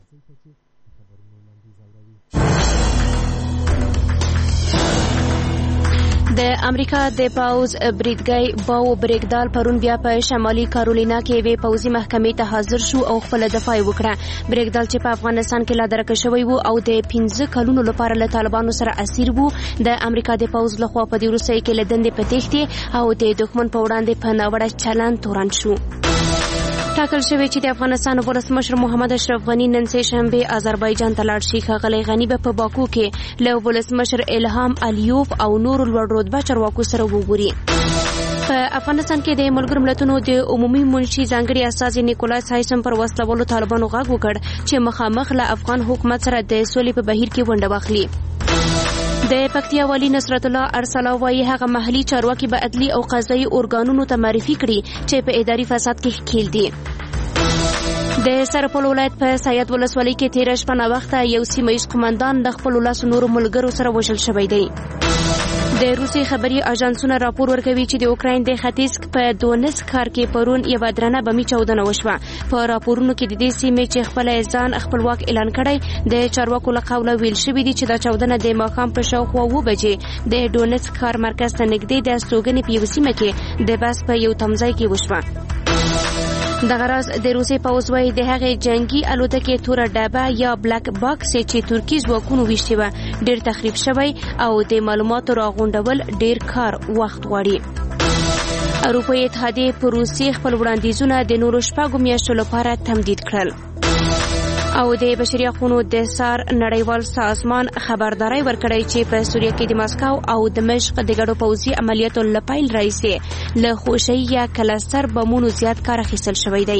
د امریکا د پاوز بریدګي باو بریکدال پرون بیا په شمالي کارولینا کې وی پوزي محکمې ته حاضر شو او خپل دفاع وکړه. بریکدال چې په افغانستان کې لا درک شوی وو او د پنځه کلونو لپاره له طالبانو سره اسیر وو، د امریکا د پاوز لخوا په دې روسي کې لدندې پتېختي او د دښمن په وړاندې په ناوړه چلند تورن شو. ټاکل شوی چې د افغانستان ولسمشر محمد اشرف غنی نن سه شنبه آذربایجان ته لاړ شي. ښاغلی غنی به په باکو کې له ولسمشر الهام الیوف او نور لوړ رتبه چارواکو سره وګوري. په افغانستان کې د ملګرو ملتونو د عمومي منشي ځانګړي استازي نیکولاس هایسم پر وسلوالو طالبانو غږ وکړ چې مخامخ له افغان حکومت سره د سولې په بهیر کې ونډه واخلي. د پکتیا والی نصرت الله ارسلا وايي هغه محلي چارواکي به عدلي او قضایي اورګانونو ته معرفي کړي چې په اداري فساد کې ښکیل دي. د سرپل ولایت په سید ولسوالۍ کې تیره شپه ناوخته یو سیمه ییز قومندان د خپلو لاسو نورو ملګرو سره وژل شوی دی. د روسي خبري اژانسونه راپور ورکوي چې د اوکراین د ختیځ په دونس ښار کې پرون یوه درنه بمي چاودنه وشوه. په راپورونو کې د دې سیمې چې خپل ځان خپلواک اعلان کړی د چارواکو له قوله ویل شوي دي چې دا چاودنه د ماښام په شاوخوا اوه بجې د دونس ښار مرکز ته نږدې د استوګنې په یوه سیمه کې د بس په یو تمځای کې وشوه. دغه راز د روسي پوځ وايي د هغې جنگي الوتکې توره ډبه یا بلک باکس چې ترکي ځواکونو ویشتې وه ډېر تخریب شوی او د معلوماتو راغونډول ډېر کار وخت غواړي. اروپایي اتحادیې په روسیې خپل وړاندیزونه د نورو شپږو میاشتو لپاره تمدید کړل او د بشري حقوقو د سار نړیوال سازمان خبرداري ورکړی چې په سوریه کې د ماسکو او دمشق د ګډو پوځي عملیاتو لپاره رئیسې له خوشي یا کلستر بمونو زیات کار اخیستل شوی دی.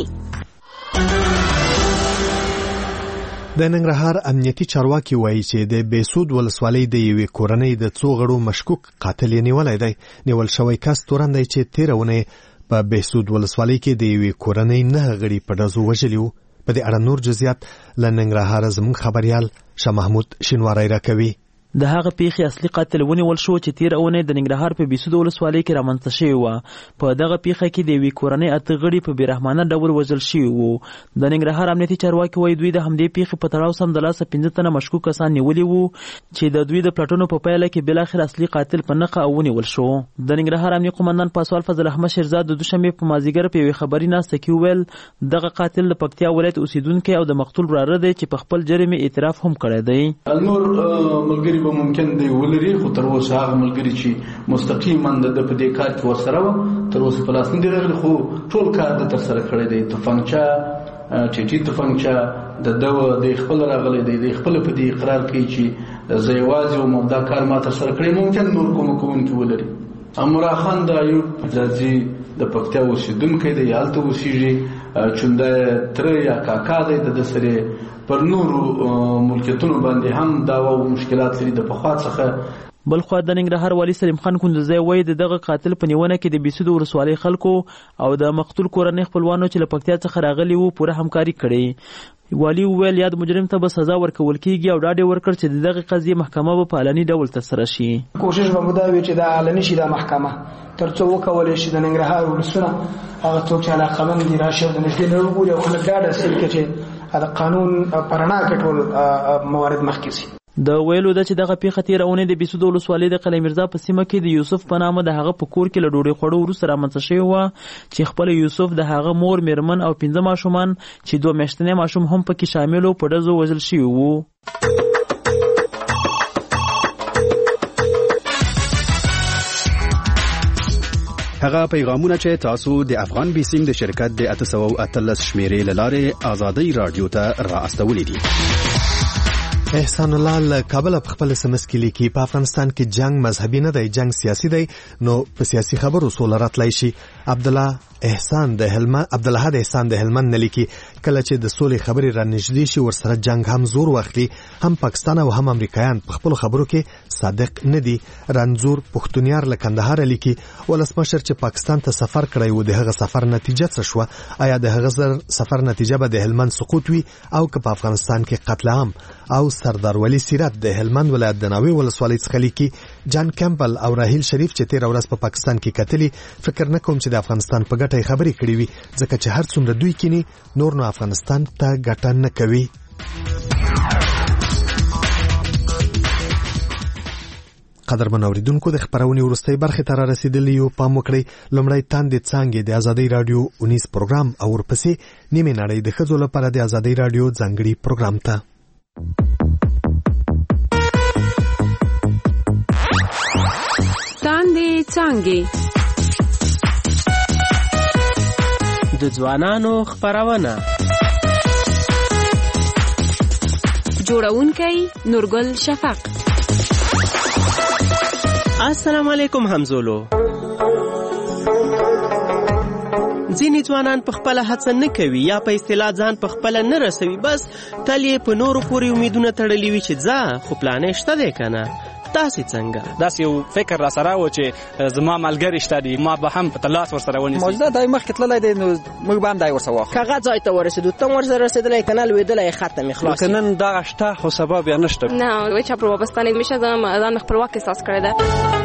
د ننګرهار امنیتي چارواکي وایي چې د بیسود ولسوالۍ د یوې کورنۍ د څو غړو مشکوک قاتل یې نیولی دی. نیول شوی کس تورن دی چې تېره اونۍ په بیسود ولسوالۍ کې د یوې کورنۍ نه غړي په ډزو وژلي وو. په دې اړه نور جزئیات له ننګرهار زموږ خبريال شاه محمود شینواری راکوي. د هغه پیښې اصلي قاتل ونیول شو چې تیر اونۍ د ننګرهار په بیسود ولسوالۍ کې رامنځته شوی و. په دغه پیښه کې د یوې کورنۍ اته غړي په بېرحمانه ډول وژل شوي وو. د ننګرهار امنیتي چارواکي وایي دوی د همدې پیښې په تړاو سمدلاسه پنځه تنه مشکوک کسان نیولي وو چې د دوی د پلټنو په پایله کې بالاخره اصلي قاتل په نښه او ونیول شو. د ننګرهار امنیتي قومندان پاسوال فضل احمد شیرزاد د دوشنبې په مازدیګر په یوې خبري ناسته کې وویل دغه قاتل د پکتیا ولایت اوسیدونکی او د مقتول وراره دی چې په خپل جرم اعتراف هم کړی دی. نور ملګري به ممکن دی ولري خو تر اوسه هغه ملګري چې مستقیما د په دې کار کې ورسره و تر اوسه په لاس نه دی راغلی، خو ټول کار د تر سره کړی دی. تفنګچا ټیټي تفنګچا د دو د خپل راغلی دی، د خپل په دې اقرار کوي چې زه یوازې وم دا کار ما تر سره کړی. ممکن نور کوم کوونکي ولري. امرا خان د ایوب ځاځي د پکتیا اوسیدونکی دی، هلته اوسیږي، چونده تر یا کاکا دی د سره پر نورو ملکیتونو باندې هم داوا او مشکلات لري د پخوا څخه. بل خو د ننګرهار والی سلیم خان کندوزی وایي د دغه قاتل په نیونه کې د بیسود ولسوالۍ خلکو او د مقتول کورنۍ خپلوانو چې له پکتیا څخه راغلي وو پوره همکاري کړې. والی وویل یاد مجرم ته به سزا ورکول کیږي او ډاډ یې ورکړ چې دغه قضیې محکمه به په علني ډول ترسره شي. کوشش به مو دا وي چې دا علني شي د محکمه تر څو وکولای شي د ننګرهار ولسونه هغه څوک چې علاقمند دي راشي او د نږدې نه وګوري او خلک ډاډه سي چې د قانون پرانا کې ټول موارد مخکې شي. د ویلو د چې دغه پیښه تیره اونۍ د بیسود ولسوالۍ د قلعه میرزا په سیمه کې د یوسف په نامه د هغه په کور کې له ډوډۍ خوړو وروسته رامنځته شوې وه چې خپل یوسف د هغه مور میرمن او پنځه ماشومان چې دوه میاشتنی ماشوم هم پکې شامل و په ډزو وژل شوي وو. هغه پیغامونه چې تاسو د افغان بیسینګ د شرکت د اته سوه او اتلس شمیرې له لارې آزادۍ راډیو ته را استولې دي. احسان الله له کابل په خپل سمس کې لیکي په افغانستان کې جنگ مذهبي نه دی، جنگ سیاسي دی، نو په سیاسي خبرو سوله راتلای شي. عبد الله احسان د هلمند عبد الله د احسان د هلمند نه لیکي کله چې د سولې خبرې را نږدې شي ورسره جنگ هم زور واخلي. هم پاکستان او هم امریکایان په خپل خبرو کې صادق نه دي. رنزور پښتونیار له کندهار لیکي ولسمشر چې پاکستان ته سفر کړی و د هغه سفر نتیجه څه شو؟ آیا د هغه سفر نتیجه به د هلمند سقوط وي او که په افغانستان کې قتل عام؟ او سردار ولی سیرت د هلمند ولایت د ناوې ولسوالۍ څخه لیکي جان کیمبل او راهیل شریف چې تیر ورځ په پاکستان کې کتلی فکر نه کوم چې د افغانستان په ګټه خبرې کړې وي ځکه چې هر څومره دوی کینی نور نو افغانستان ته ګټه نه کوي. قدرمن اوریدونکو د خبرونې وروستۍ برخې ته را رسیدلی یو پام وکړئ. لومړی تاندې څانګې د ازادۍ رادیو اونیس پروګرام او ورپسې نیمه نړۍ د ښځو لپاره د ازادۍ رادیو ځانګړي پروګرام ته. تاندې څانګې د ځوانانو خبرونه جوړونکی نورګل شفق. السلام علیکم همزولو. ځینې ځوانان په خپله هڅه نه کوي یا په اصطلاح ځان په خپله نه رسوي، بس تل یې په نورو پورې امیدونه تړلي وي چې ځه خو پلانې شته دی که نه. تاسې څنګه؟ داسې یو فکر را سره و چې زما ملګري شته دي، ما به هم په تلاس ورسره ونیسي. موجوده دی مخکې تللی دی نو موږ به هم دی ورسره واخلو. که هغه ځای ته ورسېدو ته هم ورسره رسېدلی که نه لوېدلی ختم یې خلاص. که نن دغه شته خو سبا بیا نشته. نه چا پر وابستانید میشه ځان خپلواک احساس کړی ده.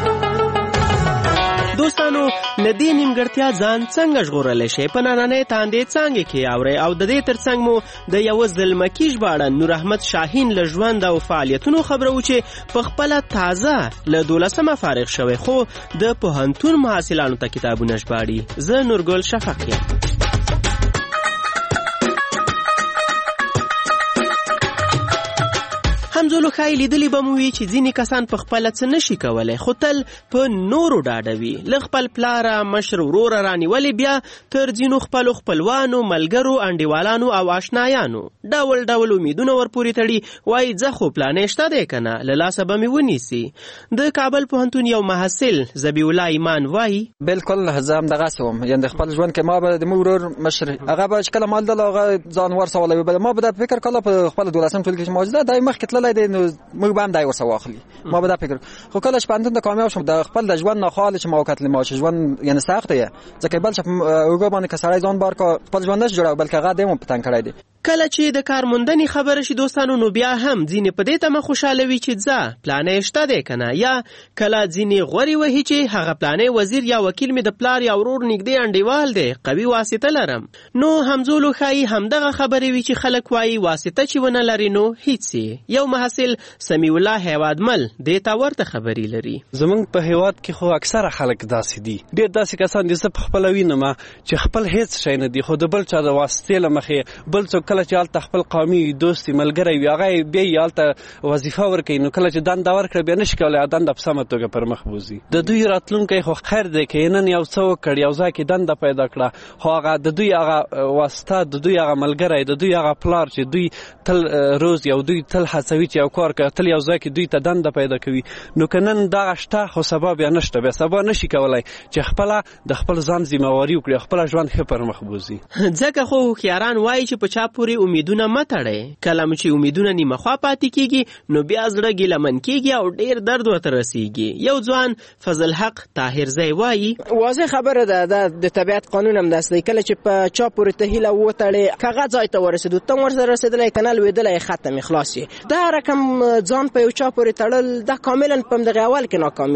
دوستانو له دې نیمګړتیا ځان څنګه ژغورلی شئ په نننۍ تاندې څانګې کې اورئ او د دې ترڅنګ مو د یوه زلمکي ژباړن نور احمد شاهین له ژوند او فعالیتونو خبرو چې په خپله تازه له دولسمه فارغ شوی خو د پوهنتون محصلانو ته کتابونه ژباړي. زه نورګل شفق یم. همزولو ښایي لیدلي به مو وي چې ځینې کسان په خپله څه نشي کولی خو تل په نورو ډاډوي. له خپل پلاره مشر وروره رانیولې بیا تر ځینو خپلو خپلوانو ملګرو انډیوالانو او آشنایانو ډول ډول امیدونه ورپورې تړي، وایي ځه خو پلانې شته دی که نه له لاسه به مې ونیسي. د کابل پوهنتون یو محصل ذبیح الله ایمان وایي بالکل زه هم دغسې وم، یعنې د خپل ژوند کې ما به د موږ ورور مشر هغه به چې کله مال دله هغه ځان ورسولی، ما به دا فکر کله په خپله دولسم ټولګي کې چې موجوده دی مخکې تللی دی نو موږ به هم دی ورسره واخلي. ما به دا فکر خو کله چې پوهنتون ته کامیاب شم د خپل د ژوند ناخواله چې ما وکتلې ما چې ژوند یعنې سخت دی ځکه بل چې اوږه باندې که سړی ځان بار کړه خپل ژوند نشي جوړولی بلکې هغه دی مو په تنګ کړی دی. کله چې د کارموندنې خبره شي دوستانو نو بیا هم ځینې په دې تمه خوشحاله وي چې ځه پلانې شته دی که نه، یا کله ځینې غورې وهي چې هغه پلانې وزیر یا وکیل مې د پلار یا ورور نږدې انډیوال دی قوي واسطه لرم. نو همزولو ښایي همدغه خبرې وي چې خلک وایي واسطه چې ونه لري نو هیڅ یې. یو محصل سمیع الله هیوادمل دې ته ورته خبرې لري. زمونږ په هیواد کې خو اکثره خلک داسې دي، ډېر داسې کسان دي زه په خپله وینم چې خپل هیڅ شی نه دي خو د بل چا د واسطې له مخې بل څوک کله چې هلته خپل قومي دوستي ملګری وي هغه یې بیا یې هلته وظیفه ورکوي نو کله چې دنده ورکړه بیا نشي کولی دنده په سمه توګه پر مخ بوځي. د دوی راتلونکی خو خیر دی که نن یو څه وکړ یو ځای کې دنده پیدا کړه خو هغه د دوی هغه واسطه د دوی هغه ملګری د دوی هغه پلار چې دوی تل روز یو دوی تل هڅوي چې یو کار کوي تل یو ځای کې دوی ته دنده پیدا کوي نو که نن دغه شته خو سبا بیا نشته، بیا سبا نشي کولی چې خپله د خپل ځان ذمهواري وکړي خپله ژوند ښه پر مخ بوځي. ځکه خو هوښیاران وایي چې په چا پورې امیدونه مه تړئ، کله چې امیدونه نیمه خوا پاتې کېږي نو بیا زړه ګیلمن کېږي او ډېر درد ورته رسېږي. یو ځوان فضل حق طاهرزی وایي واضح خبره ده د طبیعت قانون هم داسې دی، کله چې په چا پورې ته هیله وتړې که هغه ځای ته ورسېدو ته هم ورسره رسېدلی که نه لوېدلی ختم یې خلاص یې. دا رقم ځان په یو چا پورې تړل دا کاملا په همدغې اول کې ناکامي ده.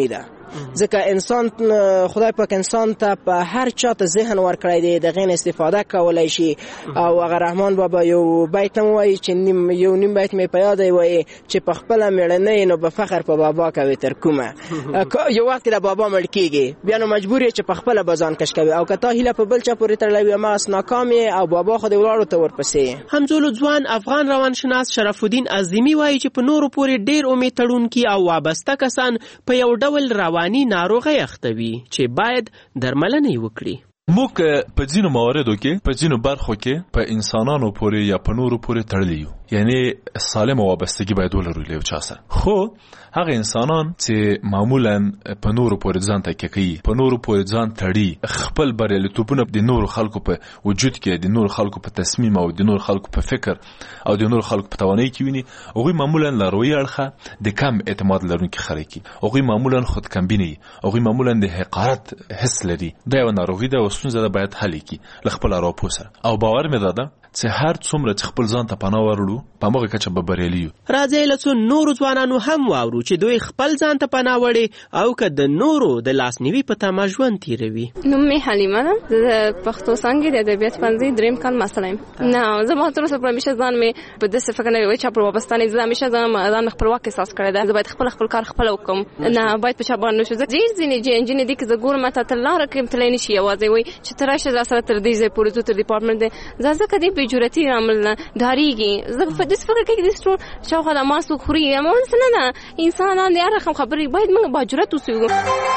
ځکه انسان خدای پاک انسان ته په هر چا ته ذهن ورکړی دی د غین استفاده کولای شي او هغه رحمان بابا یو بیت هم وایي چې نیم یو نیم بیت مې په یاد دی وایي چې په خپله مېړنۍ نو به فخر په بابا کوي تر کومه یو وخت د بابا مړ کېږي بیا نو مجبور یې چې په خپله به ځان کش کوي او که تا هیله په بل چا پورې تړلی وي هماغس ناکام یې او بابا خو دې ولاړو ته ورپسې. همزولو ځوان افغان روانشناس شرف الدین عظیمي وایي چې په نورو پورې ډېر امید تړونکي او وابسته کسان په یو ډول رواني ناروغۍ اخته وي چې باید درملنه یې وکړي. موږ په ځینو مواردو کې په ځینو برخو کې په انسانانو پورې یا په نورو پورې تړلی یو، یعنی سالم وابستگی باید ولرو له یو چا سره. خو هغه انسانان چې معمولا په نورو پورې ځان تکیه کوي، په نورو پورې ځان تړي، خپل بریالیتوبونه د نورو خلکو په وجود کې، د نورو خلکو په تصمیم او د نورو خلکو په فکر او د نورو خلکو په توانایي کې ویني، هغوی معمولا لارویي اړخه د کم اعتماد لرونکي خلک دي، هغوی معمولا خودکمبینه دي، هغوی معمولا د حقارت حس لري. دا یو ناروغي ده او ستونزه ده، باید حل کړي له خپل راپو سره. او باور مې ده چې هر څومره چې خپل ځان ته پناه ورړو په هغه کچه به بریالي یو. راځئ له څو نورو ځوانانو هم واورو چې دوی خپل ځان ته پناه وړي او که د نورو د لاسنیوي په تمه ژوند تېروي. نوم مې حلیمه ده، د پښتو څانګې د ادبیات پوهنځي دریم کال محصله یم. نه زما تر اوسه همیشه ځان مې په داسې فکر نه وي چې پر وابسته نه زه همیشه ځان خپلواک احساس کړی ده. زه باید خپل خپل کار خپله وکړم، نه باید په چا باندې نشو. ډېر ځینې نجونې دي که زه ګورم ته تر لاره کې تللی نه شي، یوازې وایي چې ته راشه زه سره تر دې ځای پورې ځو، تر ډیپارټمنټ دی. زه ځکه دې بېجرأتي عمل ډارېږي. زه په داسې فکر کوي چې ټول شاوخوا د ما څوک خوري، اما څه نه ده، انسانان د هر رقم خبرې باید موږ باجرأت اوسو.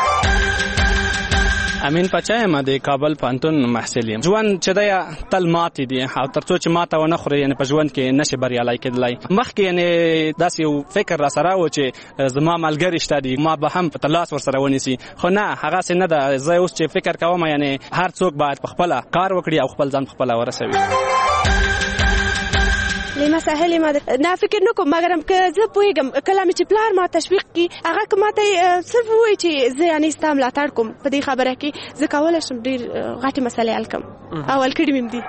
امین پچا یم، د کابل پوهنتون محصل یم. ژوند چې دی تل ماتې دي او تر څو چې ماته ونه خوري یعنې په ژوند کې نشي بریالی کېدلی. مخکې یعنې داسې یو فکر را سره و چې زما ملګري شته دي، ما به هم په تلاس ورسره ونیسي، خو نه هغسې نه ده. زه اوس چې فکر کوم یعنې هر څوک باید په خپله کار وکړي او خپل ځان په خپله ورسوي. لیما ساحل ما نه فکر نکوم، مګر که زه پوهېږم کله مې چې پلار ما تشویق کړي هغه که ما ته صرف ووایي چې زه یعنې ستا ملاتړ کوم په دې خبره کې، زه کولی شم ډېر غټې مسلې حل کړم او حل کړي مې هم دي.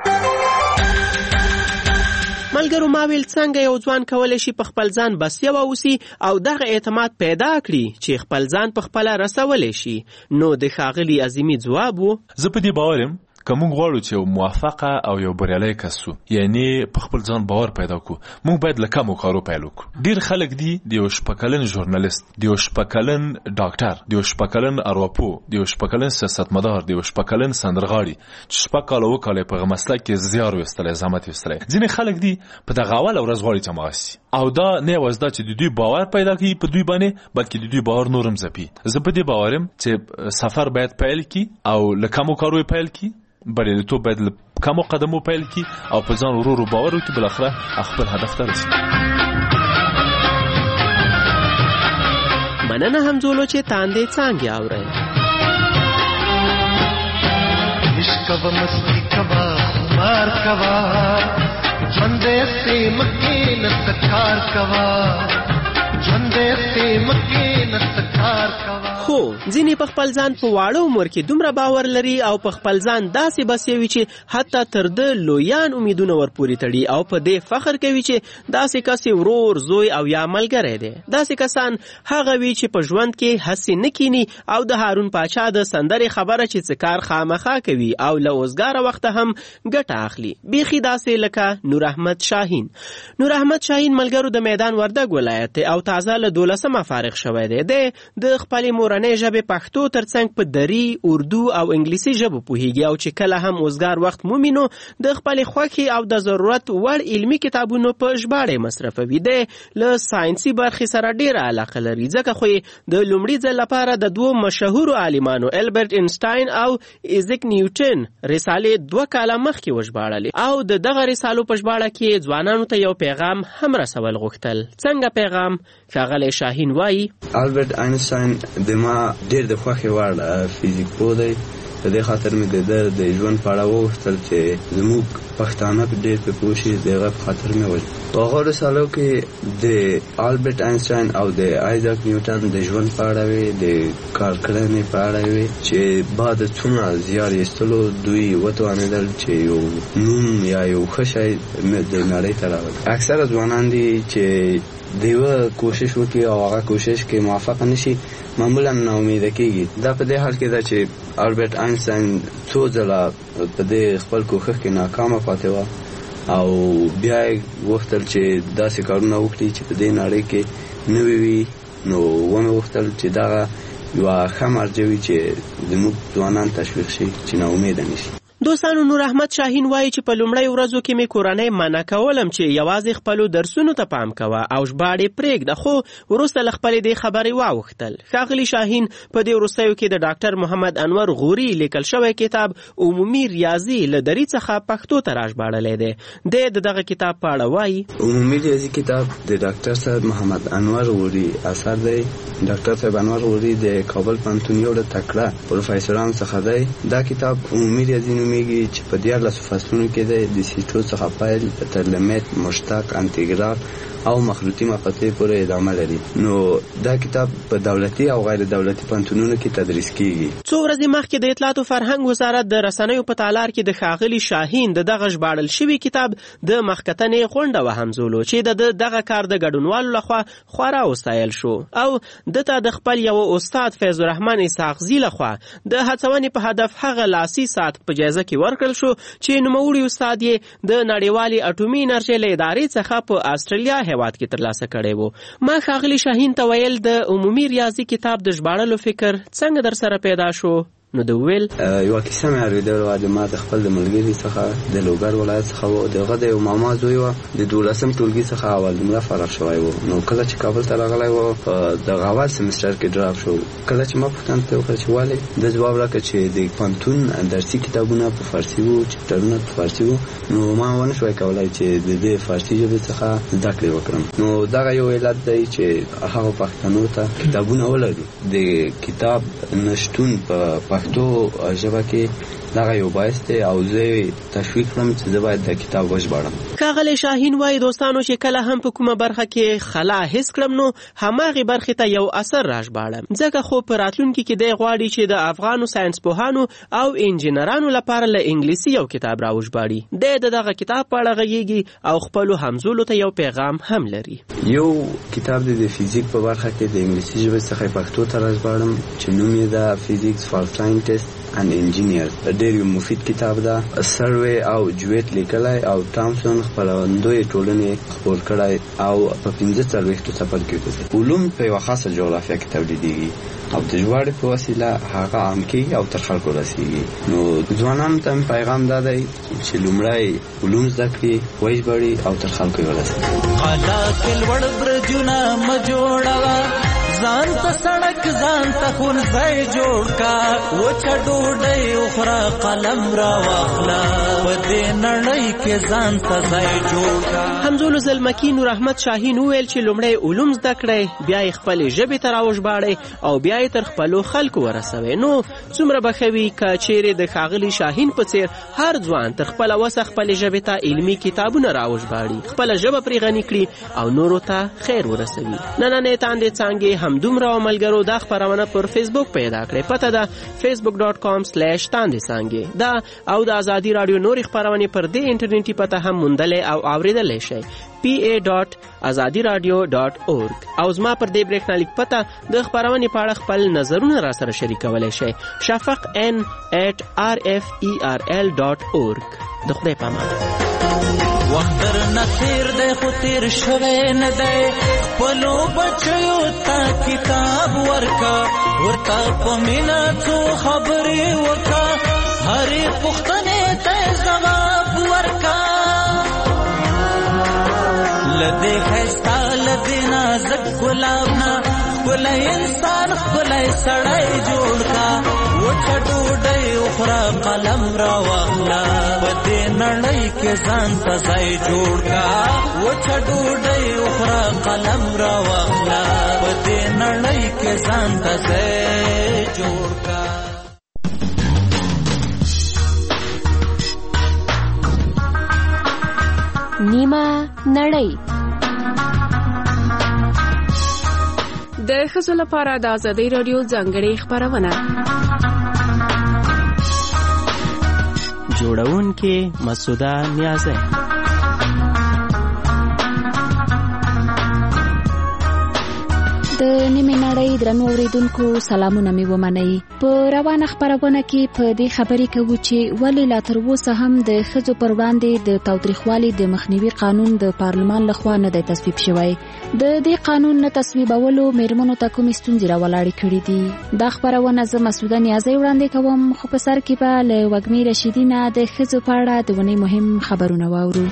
ملګرو ما ویل څنګه یو ځوان کولی شي په خپل ځان بسیا واوسي او دغه اعتماد پیدا کړي چې خپل ځان په خپله رسولی شي. نو د ښاغلي عظیمي ځواب و زه په دې باور یم که موږ غواړو چې یو موفقه او یو بریالی کس شو، یعنی په خپل ځان باور پیدا کړو، موږ باید له کمو کارو پیل وکړو. ډېر خلک دي د یو شپږ کلن ژورنالیست، د یو شپږ کلن ډاکټر، د یو شپږ کلن ارواپوه، د یو شپږ کلن سیاستمدار، د یو شپږ کلن سندرغاړي چې شپږ کاله اووه کاله یې په هغه مسلک کې زیار ویستلی، زحمت ویستلی. ځینې خلک دي په دغه اوله ورځ غواړي چې هماغه شي، او دا نه یوازې دا چې د دوی باور پیدا کوي په دوی باندې، بلکې د دوی باور نور هم ځپي. زه په دې باور یم چې سفر باید پیل کړي او له کمو کارو پیل کړي، بریالیتوب باید له کمو قدمو پیل کړي او په ځان ورو ورو باور وکړي، بالاخره خپل هدف ته رسېږي. مننه همزولو چې تاندې څانګې اورئ. عشق و مستی کوا خمار کوا ژوندې سې مکې نستکار کوا ژوندې سې مکې نستکار کوا. خو ځینې په خپل ځان په واړه عمر کې دومره باور لري او په خپل ځان داسې بسیا وي چې حتی تر ده لویان امیدونه ورپورې تړي او په دې فخر کوي چې داسې کس ورور، زوی او یا ملګری دی. داسې کسان هغه وي چې په ژوند کې هسې نه کیني او د هارون پاچا د سندرې خبره چې څه کار خامخا کوي او له اوزګاره وخته هم ګټه اخلي. بیخي داسې لکه نور احمد شاهین. نور احمد شاهین ملګرو د میدان وردګ ولایت دی او تازه له دولسمه فارغ شوی دی. دی د خپلې مورنۍ ژبې پښتو ترڅنګ په دري، اردو او انګلیسي ژبو پوهیږي او چې کله هم اوزګار وخت مومي نو د خپلې خوښې او د ضرورت وړ علمي کتابونو په ژباړې مصرفوي. دی له ساینسي برخې سره ډېره علاقه لري، ځکه خو یې د لومړي ځل لپاره د دوو مشهورو عالمانو البرټ انسټاین او ایزیک نیوټن رسالې دوه کاله مخکې وژباړلې او د دغه رسالو په ژباړه کې ځوانانو ته یو پیغام هم رسول غوښتل. څنګه پیغام؟ ښاغلی شاهین وایي البرټ انسټاین د ما ډېر د خوښې وړ فزیک پوه دی په دې خاطر مې د د ژوند په اړه وغوښتل چې زموږ پښتانه په ډېر په پوه شي د هغه په خاطر مې وویل. په هغو رسالو کې د البرټ آینسټاین او د آیزاک نیوټن د ژوند په اړه وي، د کارکړنې په اړه وي چې بعد څومره زیار ایستلو دوی وتوانېدل چې یو نوم یا یو ښه شی د نړۍ ته راوړي. اکثره ځوانان دي چې دیوه کوشش وکړي او هغه کوشش کې موفق نشي معمولا ناامیده کېږي. دا په دې حال کې ده چې البرټ آینسټاین څو ځله په دې خپل کوښښ کې ناکامه پاتې وه او بیا یې غوښتل چې داسې کارونه وکړي چې په دې نړۍ کې نوي وي. نو ومې غوښتل چې دغه یوه ښه مرجع وي چې زموږ ځوانان تشویق شي چې ناامیده نشي. دوستانو، نور احمد شاهین وایي چې په لومړۍ ورځو کې مې کورنۍ منع کولم چې یوازې خپلو درسونو ته پام کوه او ژباړې پرېږده، خو وروسته له خپلې دې خبرې واوښتل. ښاغلي شاهین په دې وروستیو کې د ډاکټر محمد انور غوري لیکل شوی کتاب عمومي ریاضي له دري څخه پښتو ته راژباړلی دی. دی د دغه کتاب په اړه وایي: عمومي ریاضي کتاب د ډاکټر صاحب محمد انور غوري اثر دی. ډاکټر صاحب انور غوري د کابل پوهنتون یو ډېر تکړه پروفیسورانو څخه دی. دا کتاب عمومي ریاضي چې په دیارلسو فصلونو کې دی، د سیټو څخه پیل تر لیمیت، مشتق، انتګرال او مخروطي مقاطع پورې ادامه لري. نو دا کتاب په دولتي او غیر دولتي پوهنتونونو کې تدریس کیږي. څو ورځې مخکې د اطلاعات او فرهنګ وزارت د رسنیو په تالار کې د ښاغلي شاهین د دغه ژباړل شوي کتاب د مخکتنې غونډه وهمزولو چې د دغه کار د ګډونوالو لخوا خورا وستایل شو او دته د خپل یو استاد فیض الرحمن اسحاقزي لخوا د هڅونې په هدف هغه لاسي ساعت په جایزه کې ورکړل شو چې نوموړي استاد یې د نړیوالې اټومي انرژۍ له ادارې څخه په استرالیا هیواد کې ترلاسه کړی وو. ما ښاغلي شاهین ته ویل د عمومي ریاضي کتاب د ژباړلو فکر څنګه در سره پیدا شو؟ نو د ویل یوه کیسه مې اورېدلې وه د ما د خپل د ملګري څخه د لوګر ولایت څخه و. د هغه د یو ماما زوی وه، د دولسم ټولګي څخه اول نمره فارغ شوی و. نو کله چې کابل ته راغلی و په دغه اول سمستر کې ډراپ شو. کله چې ما پوښتنه ترې وکړه چې ولې، د ځواب راکړه چې د پوهنتون درسي کتابونه په فارسي وو، چپټرونه په فارسي وو. نو ما ونه شوی کولی چې د دې فارسي ژبې څخه زده کړې وکړم. نو دغه یو علت دی چې هغه پښتنو ته کتابونه ولرو. د کتاب نشتون په پښتو ژبه کې دغه یو باعث دی او زه تشویق کړم چې زه باید د کتاب وژباړم. ښاغلی شاهین وایي دوستانو چې کله هم په کومه برخه کې خلا حس کړم نو هماغې برخې ته یو اثر راژباړم، ځکه خو په راتلونکي کې دی غواړي چې د افغانو ساینس پوهانو او انجینرانو لپاره له انګلیسي یو کتاب راوژباړي. دی د دغه کتاب په اړه غږیږي او خپلو همزولو ته یو پیغام هم لري. یو کتاب دی د فیزیک په برخه کې د انګلیسي ژبې څخه پښتو ته راژباړم چې نوم یې د فیزیکس فار ساینټسټ and engineers. ډېر یو مفید کتاب ده. سروې او جویت لیکلی او تامسون خپرندوی ټولنې خپور کړی او په پنځه څلوېښتو څپرکو کې علوم په یوه خاصه جغرافیه کې تولیدېږي او د ژباړې په وسیله هغه عام کېږي او تر خلکو رسېږي. نو ځوانانو ته مې پیغام دا دی چې لومړی علوم زده کړي، وژباړي او تر خلکو یې ورسوي. قلا کې لوړ برجونه مه جوړوه، ځان ته سړک ځان ته ښوونځی جوړ کا، وچه ډوډۍ وخوره قلم راواخله، په دې نړۍ کې ځان ته ځای جوړ کا. همزولو زلمکي نور احمد شاهین وویل چې لومړی علوم زده کړئ، بیا یې خپلې ژبې ته راوژباړئ او بیا یې تر خپلو خلکو ورسوئ. نو څومره به ښه وي که چیرې د ښاغلي شاهین په څېر هر ځوان تر خپله وسه خپلې ژبې ته علمي کتابونه راوژباړي، خپله ژبه پرې غني کړي او نورو ته خیر ورسوي. نننۍ تاندې څانګې همدومره ملګرو دا خپرونه پر فیسبوک پیدا کړئ. پته ده فیسبوک ډاټ کام سلیش تاندې څانګې. دا او د ازادي راډیو نورې خپرونې پر دې انټرنیټي پته هم موندلی او اورېدلی شئ. پی ای ډاټ ازادي راډیو ډاټ اورګ. او زما پر دې برېښنالیک پته د خپرونې په اړه خپل نظرونه را سره شریکولی شئ. شفق ان ایٹ آر اف ای آر ال ډاټ اورګ. د خدای په امان. وخت درنه تیر دی خو تیر شوی نه دی، خپلو بچیو ته کتاب ورکه، ورته په مینه څو خبرې وکړه، هرې پوښتنې ته ځواب ورکه. له دې ښایسته له دې نازک ګلاب نه ښکلی انسان ښکلی سړی جوړ کا، وچه ډوډۍ وخوره قلم راواخله، په دې نړۍ کې ځان ته ځای جوړ کا، وچه ډوډۍ وخوره قلم راواخله، په دې نړۍ کې ځان ته ځای جوړ کا. نیمه نړۍ. د ښځو لپاره د ازادۍ راډیو ځانګړې خپرونه. جوړونکې مسعوده نیازی. د نیمه نړۍ درنو اوریدونکو سلامونه مې ومنئ. په روانه خپرونه کې په دې خبرې کوو چې ولې لا تر اوسه هم د ښځو پر وړاندې د تاوتریخوالي د مخنیوي قانون د پارلمان لخوا نه دی تصویب شوی. د دې قانون نه تصویبولو میرمنو ته کومې ستونزې راولاړې کړې دي. دا خپرونه زه مسعوده نیازی وړاندې کوم، خو په سر کې به له وږمې رشیدي نه د ښځو په اړه د ونې مهم خبرونه واورو.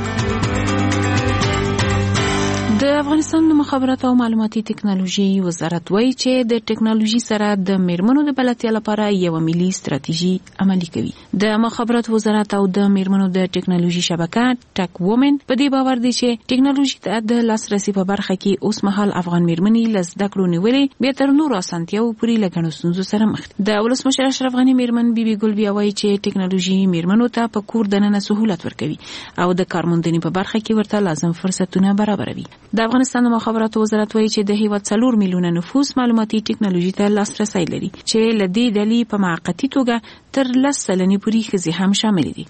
د افغانستان د مخابراتو او معلوماتي ټکنالوژي وزارت وایي چې د ټکنالوژي سره د میرمنو د بلدتیا لپاره یو ملي ستراتیژي عملي کوي. د مخابراتو وزارت او د میرمنو د ټکنالوژي شبکه ټک وومن په دې باور دي چې ټکنالوژي ته د لاسرسي په برخه کې اوس مهال افغان میرمنې له زده کړو نیولې بیا تر نورو اسانتیاوو پورې له ګڼو ستونزو سره مخ دي. د ولسمشر اشرف غني میرمن بیبي ګل بیا وایي چې ټکنالوژي میرمنو ته په کور دننه سهولت ورکوي او د کارموندنې په برخه کې ورته لازم فرصتونه برابروي. د افغانستان د مخابراتو وزارت وایي چې د هیواد څلور میلیونه نفوس معلوماتي ټکنالوژي ته لاسرسی لري چې له دې ډلې په موقتي توګه تر لس سلنې پورې ښځې هم شامل دي.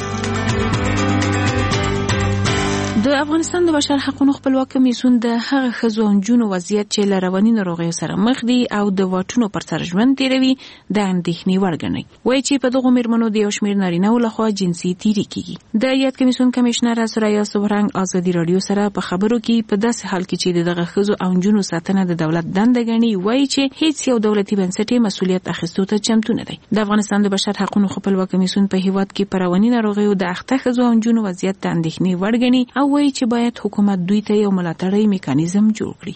د افغانستان د بشر حقوقو خپلواک کمیسیون د هغه ښځو او نجونو وضعیت چې له رواني ناروغیو سره مخ دي او د واټونو پر سر ژوند تیروي د اندېښنې وړ ګڼي. وایي چې په دغو میرمنو د یو شمېر نارینه‌و لخوا جنسي تیري کیږي. د یاد کمیسیون کمشنر سریا سوهرنګ ازادي راډیو سره په خبرو کې په داسې حال کې چې دغه ښځو او نجونو ساتنه د دولت دنده ګڼي، وایي چې هیڅ یو دولتي بنسټ مسؤلیت اخیستو ته چمتو نه دی. د افغانستان د بشر حقوقو خپلواک کمیسیون په هیواد کې پر رواني ناروغیو د اخته ښځو او نجونو وضعیت د اندېښنې وړ ګڼي او وایي چې باید حکومت دوی ته یو ملاتړی میکانیزم جوړ کړي.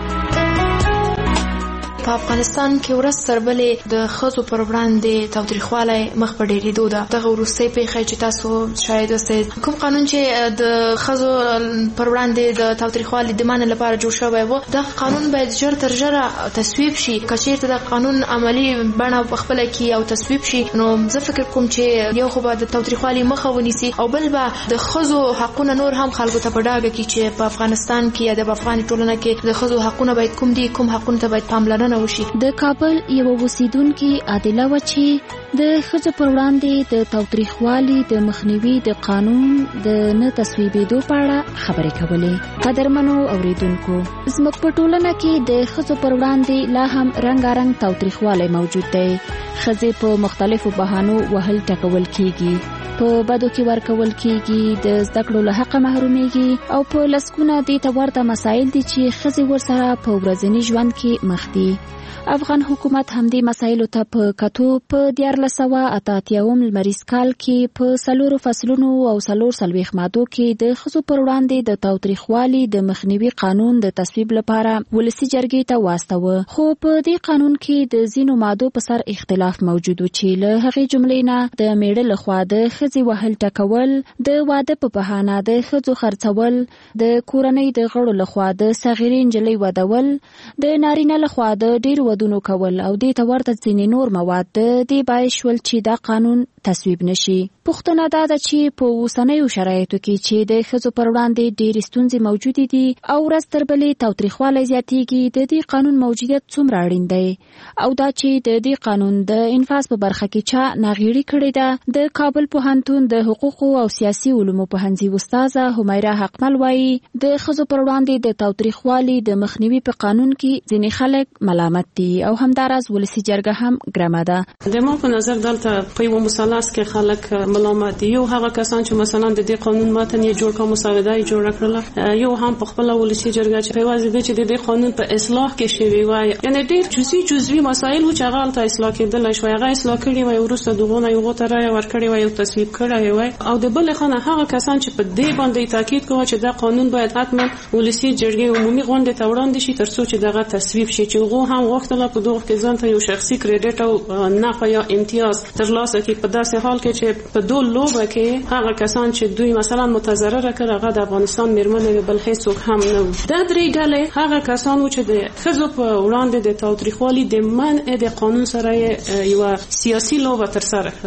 په افغانستان کې ورځ تر بلې د ښځو پر وړاندې تاوتریخوالی مخ په ډېرېدو ده. دغه وروستۍ پیښه چې تاسو شاید اوسئ، کوم قانون چې د ښځو پر وړاندې د تاوتریخوالي د منع لپاره جوړ شوی و، دغه قانون باید ژر تر ژره تصویب شي. که چېرته د قانون عملي بڼه پخپله کړي او تصویب شي، نو زه فکر کوم چې یو خو به د تاوتریخوالي مخه ونیسي او بل به د ښځو حقونه نور هم خلکو ته په ډاګه کړي چې په افغانستان کې یا د افغاني ټولنه کې د ښځو حقونه باید کوم دي، کوم حقونه ته باید پاملرنه وشي. د کابل یو اوسیدونکي عادله و چې د ښځو پر وړاندې د تاوتریخوالي د مخنیوي د قانون د نه تصویبېدو په اړه خبرې کولې. قدرمنو اوریدونکو، زموږ په ټولنه کې د ښځو پر وړاندې لا هم رنګارنګ تاوتریخوالی موجود دی. ښځې په مختلفو بهانو وهل ټکول کیږي، په بدو کې ورکول کیږي، د زده کړو له حقه محرومیږي او په لسګونه دې ته ورته مسایل دي چې ښځې ورسره په ورځني ژوند کې مخ دي. افغان حکومت همدې مسایلو ته په کتو په دیارلس سوه اته اتیاوم لمریز کال کې په څلورو فصلونو او څلور څلوېښت مادو کې د ښځو پر وړاندې د تاوتریخوالي د مخنیوي قانون د تصویب لپاره ولسي جرګې ته واستوه. خو په دې قانون کې د ځینو مادو په سر اختلاف موجود و چې له هغې جملې نه د میړه لخوا د ښځې وهل ټکول، د واده په بهانه د ښځو خرڅول، د کورنۍ د غړو لخوا د صغیرې نجلۍ ودول، د نارینه لخوا د ډېرو ودونو کول او دې ته ورته ځینې نور مواد د دې باعث شول چې دا قانون تصویب نشي. پوښتنه دا ده چې په اوسنیو شرایطو کې چې د ښځو پر وړاندې ډېرې ستونزې موجودې دي او ورځ تر بلې تاوتریخوالی زیاتېږي، د دې قانون موجودیت څومره اړین دی او دا چې د دې قانون د انفاذ په برخه کې چا ناغېړي کړې ده. د کابل پوهنتون د حقوقو او سیاسي علومو پوهنځي استاده همیرا حقمل وایي د ښځو پر وړاندې د تاوتریخوالي د مخنیوي په قانون کې ځینې خلک ملامت دي او همداراز ولسي جرګه هم ګرمه ده. د ما په نظر دلته په یو مثلث کې خلک ملامت دي. یو هغه کسان چې مثلا د دې قانون متن یې جوړ کړ، مسوده یې جوړ کړل، یو هم په خپل ولسي جرګه چې په وازه دي چې د دې قانون په اصلاح کې شوی وای، یعنی ډېر جزئي جزئي مسایل چې هغه ته اصلاح کېدل شوی، هغه اصلاح کړي وای، ورسته دغه یو غوته راي ورکړي وای او تصویب کړی وای. او د بل خانه هغه کسان چې په دې باندې تاکید کوي چې دا قانون باید حتما ولسي جرګې عمومي غونډه ته وړاندې شي ترڅو چې دغه تصویب شي، چې هغه هم وختله په دغه کې ځان ته یو شخصي کریډټ او نفع یا امتیاز ترلاسه کړي. په داسې حال کې چې په دوه لوبه کې هغه کسان چې دوی مثلا متضرره کړ، هغه د افغانستان میرمنې بل هیڅوک هم نه و. دا درې ډلې هغه کسان چې د ښځو په وړاندې د تاوتریخوالي د منع د قانون سره یو سیاسي لوبه تر سره کړه.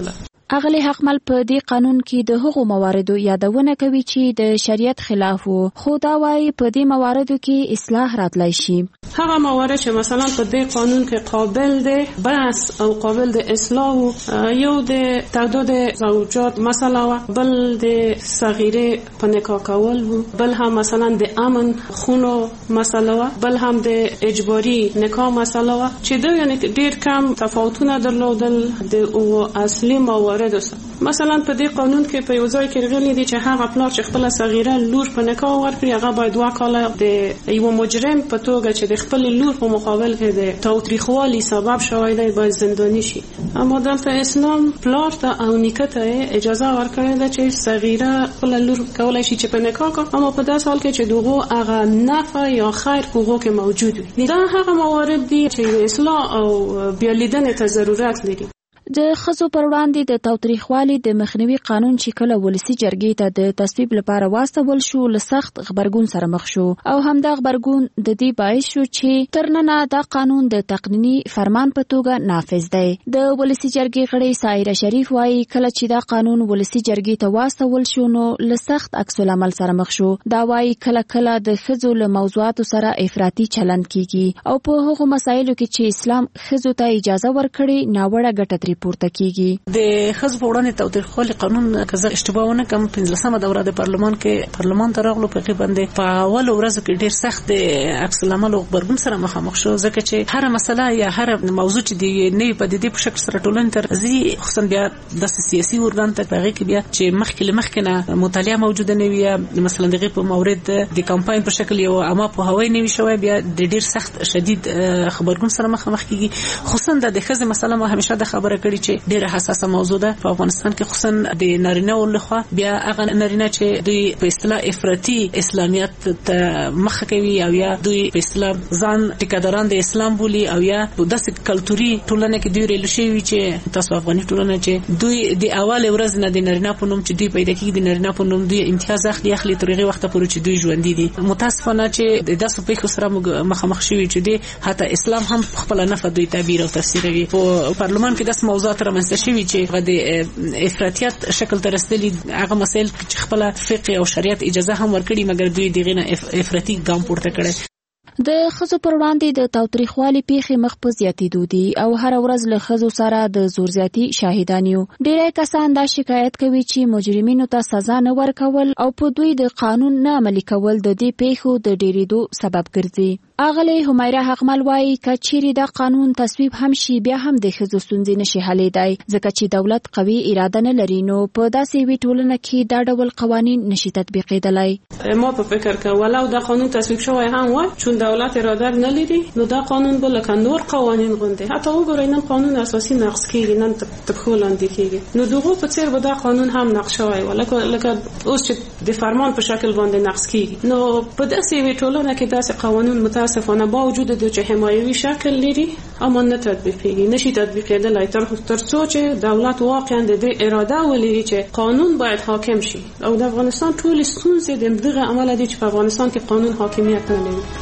اغلی حقمل په دې قانون کې د هغو مواردو یادونه کوي چې د شریعت خلاف وو، خو دا وايي په دې مواردو کې اصلاح راتلای شي. هغه موارد چې مثلا په دې قانون کې قابل دی بحث او قابل د اصلاح، یو د تعداد زوجات مثلا و، بل د صغیره په نکاح کول و، بل هم مثلا د امن خونو مسله و، بل هم د اجباری نکاح مسله و، چې دوی یعنی ډیر کم تفاوتونه درلودل د او اصلي موارد. مثلا په دې قانون کې په یو ځای کې راغلي دي چې هغه پلار چې خپل صغیره لور په نکاح ورکړي هغه باید دوه کاله د یو مجرم په توګه چې د خپل لور په مقابل کې د تاوتریخوالي سبب شوی دی باید زندانی شي. اما دلته اسلام پلار ته او نیکه ته اجازه ورکړې ده چې صغیره خپل لور کولای شي چې په نکاح کوي، اما په داسې حال کې چې دغه هغه نفع یا خیر په هغه کې موجود وي. دا هغه موارد دي چې اصلاح او بیا لیدنې ته ضرورت لري. د ښځو پر وړاندې د تاوتریخوالي د مخنیوي قانون چې کله ولسي جرګې ته د تصویب لپاره واستول شو له سخت غبرګون سره مخ شو، او همدا غبرګون د دې باعث شو چې تر ننه دا قانون د تقنیني فرمان په توګه نافذ دی. د ولسي جرګې غړي سایره شریف وایي کله چې دا قانون ولسي جرګې ته واستول شو نو له سخت عکس العمل سره مخ شو. دا وایي کله کله د ښځو له موضوعاتو سره افراطي چلند کیږي او په هغو مسایلو کې چې اسلام ښځو ته اجازه ورکړي ناوړه ګټه ترې پورته کیږي. د ښځو په وړاندې تاوتریخوالي قانون که زه اشتباه ونه کړم پنځلسمه دوره د پارلمان کې پارلمان ته راغلو، په هغې باندې په اولو ورځو کې ډېر سخت د عکس العمل او غبرګون سره مخامخ شو، ځکه چې هره مسله یا هره موضوع چې د نوې پدیدې په شکل سره ټولنې ته راځي، خصوصا بیا داسې سیاسي ارګان ته په هغې کې بیا چې مخکې له مخکې نه مطالعه موجوده نه وي، مثلا د هغې په مورد د کمپاین په شکل یو عامه پوهاوی نه وي شوی، بیا د ډېر سخت شدید غبرګون سره مخامخ کېږي. خصوصا د ښځې مسله ما همیشه د خبره کړې چې ډېره حساسه موضوع ده په افغانستان کې، خصوصا د نارینه ولخوا. بیا هغه نارینه چې دوی په اصطلاح افراطي اسلامیت ته مخه کوي او یا دوی په اصطلاح ځان ټیکاداران د اسلام بولي او یا په داسې کلتوري ټولنه کې دوی ریل شوي چې تاسو افغاني ټولنه چې دوی د اول ورځ نه د نارینه په نوم چې دوی پیدا کېږي د نارینه په نوم دوی امتیاز اخلي اخلي تر هغې وخته پورې چې دوی ژوندي دي. متاسفانه چې د داسې پیښو سره موږ مخامخ شوي چې دوی حتی اسلام هم خپله نفع دوی تعبیر او تفسیروي. په پارلمان کې داسې موضوعات رامنځته شوي چې هغه د افراطیت شکل ته رسېدلي، هغه مسایل چې خپله فقه او شریعت اجازه هم ورکړي مګر دوی د هغې نه افراطي ګام پورته کړی. د ښځو پر وړاندې د تاوتریخوالي پیښې مخ په زیاتېدو دي او هر ورځ له ښځو سره د زور زیاتي شاهدان یو. ډېری کسان دا شکایت کوي چې مجرمینو ته سزا نه ورکول او په دوی د قانون نه عملي کول د دې پیښو د ډېرېدو سبب ګرځي. اغلی حمیره حقمل وایي که چیرې دا قانون تصویب هم شي بیا هم د ښځو ستونزې نشي حلیدای، ځکه چې دولت قوي اراده نه لري نو په داسې یوې ټولنه کې دا ډول قوانین نشي تطبیقېدلی. ما په فکر کې ولو دا قانون تصویب شوی هم وای چون دولت اراده نه لري نو دا قانون به لکه نور قوانین غوندې حتی وګورئ نن قانون اساسي نقض کیږي، نن تبخو لاندې کیږي، نو دغه په څیر به دا قانون هم نقض شوی ولکه لکه اوس چې د فرمان په شکل باندې نقض کیږي. نو په داسې یوې ټولنه کې داسې قوانین متاسفانه با وجود د چې حمایوي شکل لري اما نه تطبیقېږي، نشي تطبیقېدلی تر څو چې دولت واقعا د دې اراده ولري چې قانون باید حاکم شي. او د افغانستان ټولې ستونزې د دغه عمله دي چې په افغانستان کې قانون حاکمیت نه لري.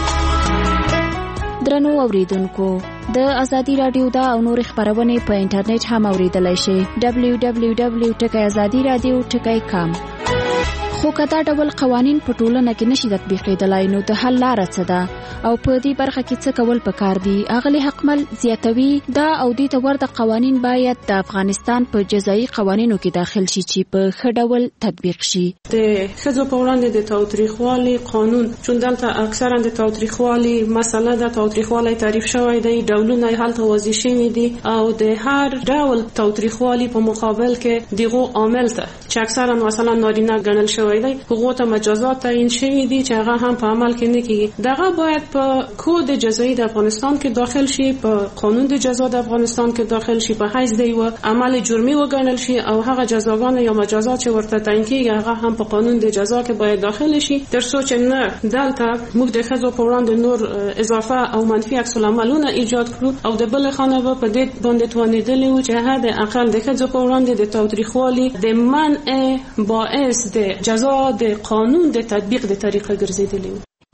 درنو اوریدونکو، د ازادي رادیو دا او نور خبرونه په انټرنیټ هم اوریدلای شئ دبلیو دبلیو دبلیو ډاٹ ازادي رادیو ډاٹ کام. خو کدا ډول قوانین په ټولنه کې نشي تطبیقېدلای نو د حل لاره څه ده او په دې برخه کې څه کول پکار دي؟ اغلی حقمل زیاتوي دا او دې ته ورته قوانین باید د افغانستان په جزایي قوانینو کې داخل شي چې په ښه ډول تطبیق شي. د ښځو په وړاندې د تاوتریخوالي قانون چون دلته اکثرا د تاوتریخوالي مسله د تاوتریخوالي تعریف شوی دی، ډولونه یې هلته واضح شوي دي او د هر ډول تاوتریخوالي په مقابل کې دغه عامل ته چې اکثرا مثلا نارینه ګڼل شوی دی هغو ته مجازات تعیین شوي دي چې هغه هم په عمل کې نه کېږي. دغه باید په کود جزایي د افغانستان کې داخل شي، په قانون د جزا د افغانستان کې داخل شي، په حیث د یوه عمل جرمي وګڼل شي او هغه جزاګانې یا مجازات چې ورته تعیین کېږي هغه هم په قانون د جزا کې باید داخل شي، تر څو چې نه دلته موږ د ښځو په وړاندې نور اضافه او منفي عکس العملونه ایجاد کړو او د بلې خانه به په دې باندې توانېدلې وو چې حد اقل د ښځو په وړاندې د تاوتریخوالي د منع باعث د جزا د قانون د تطبیق د طریقه ګرځېدلی.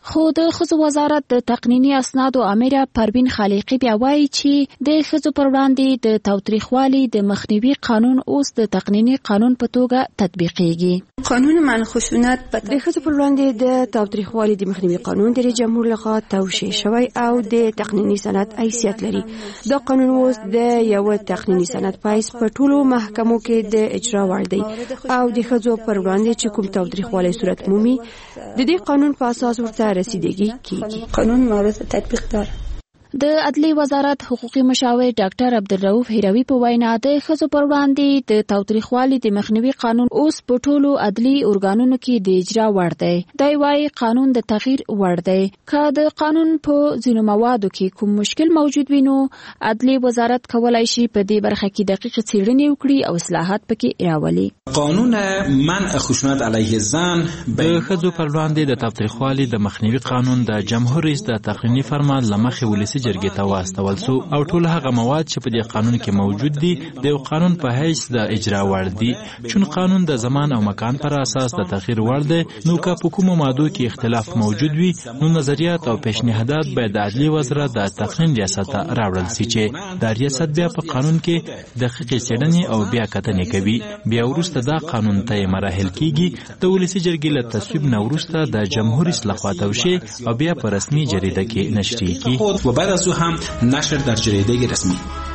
خو د ښځو وزارت د تقنیني اسنادو امره پروین خالقی بیا وایي چې د ښځو پر وړاندې د تاوتریخوالي د مخنیوي قانون اوس د تقنیني قانون په توګه تطبیقیږي. قانون من خشونت د ښځو پر وړاندې د تاوتریخوالي د مخنیوي قانون د رئیس جمهور لخوا توشیح شوی او د تقنیني سند حیثیت لري. دا قانون اوس د یو تقنیني سند پایس په ټولو محکمو کې د اجرا وړ دی او د ښځو پر وړاندې چې کوم تاوتریخوالي صورت مومي د دې قانون په اساس ورته رسیدگی کیږي. قانون مورد تطبیق داره. د عدلیې وزارت حقوقي مشاور ډاکټر عبدالرؤف هیروي په وینا د ښځو پر وړاندې د تاوتریخوالي د مخنیوي قانون اوس په ټولو عدلي ارګانونو کې د اجرا وړ دی. دی وايي قانون د تغییر وړ دی. که د قانون په ځینو موادو کې کوم مشکل موجود وي نو عدلیې وزارت کولای شي په دې برخه کې دقیق څېړنې وکړي او اصلاحات پکې راولي. قانون منع خشونت علیه زن د ښځو پر وړاندې د تاوتریخوالي د مخنیوي قانون د جمهور رئیس د تقنیني فرمان له مخې ولسي جرګې ته واستول سو او ټول هغه مواد چې په دې قانون کې موجود دي د یو قانون په حیث د اجرا وړ دي. چون قانون د زمان او مکان پر اساس د تغییر وړ دی نو که په کومو مادو کې اختلاف موجود وي نو نظریات او پیشنهادات باید د عدلیې وزارت د تقنین ریاست ته راوړل شي چې د ریاست بیا په قانون کې دقیقې څېړنې او بیا کتنې کوي. بیا وروسته دا قانون ته مراحل کیږي د ولسي جرګې له تصویب نه وروسته د جمهور رئیس لخوا توشیح او بیا په رسمي جریده کې نشریږي. از او هم نشر در جریده رسمی.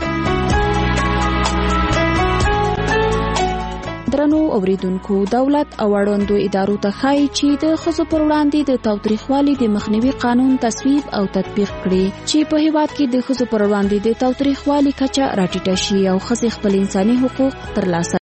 درنو اوریدونکو دولت او اړوندو ادارو ته ښایي چې د ښځو پر وړاندې د تاوتریخوالي د مخنیوي قانون تصویب او تطبیق کړي چې په هیواد کې د ښځو پر وړاندې د تاوتریخوالي کچه راټیټه شي او ښځې خپل انساني حقوق ترلاسه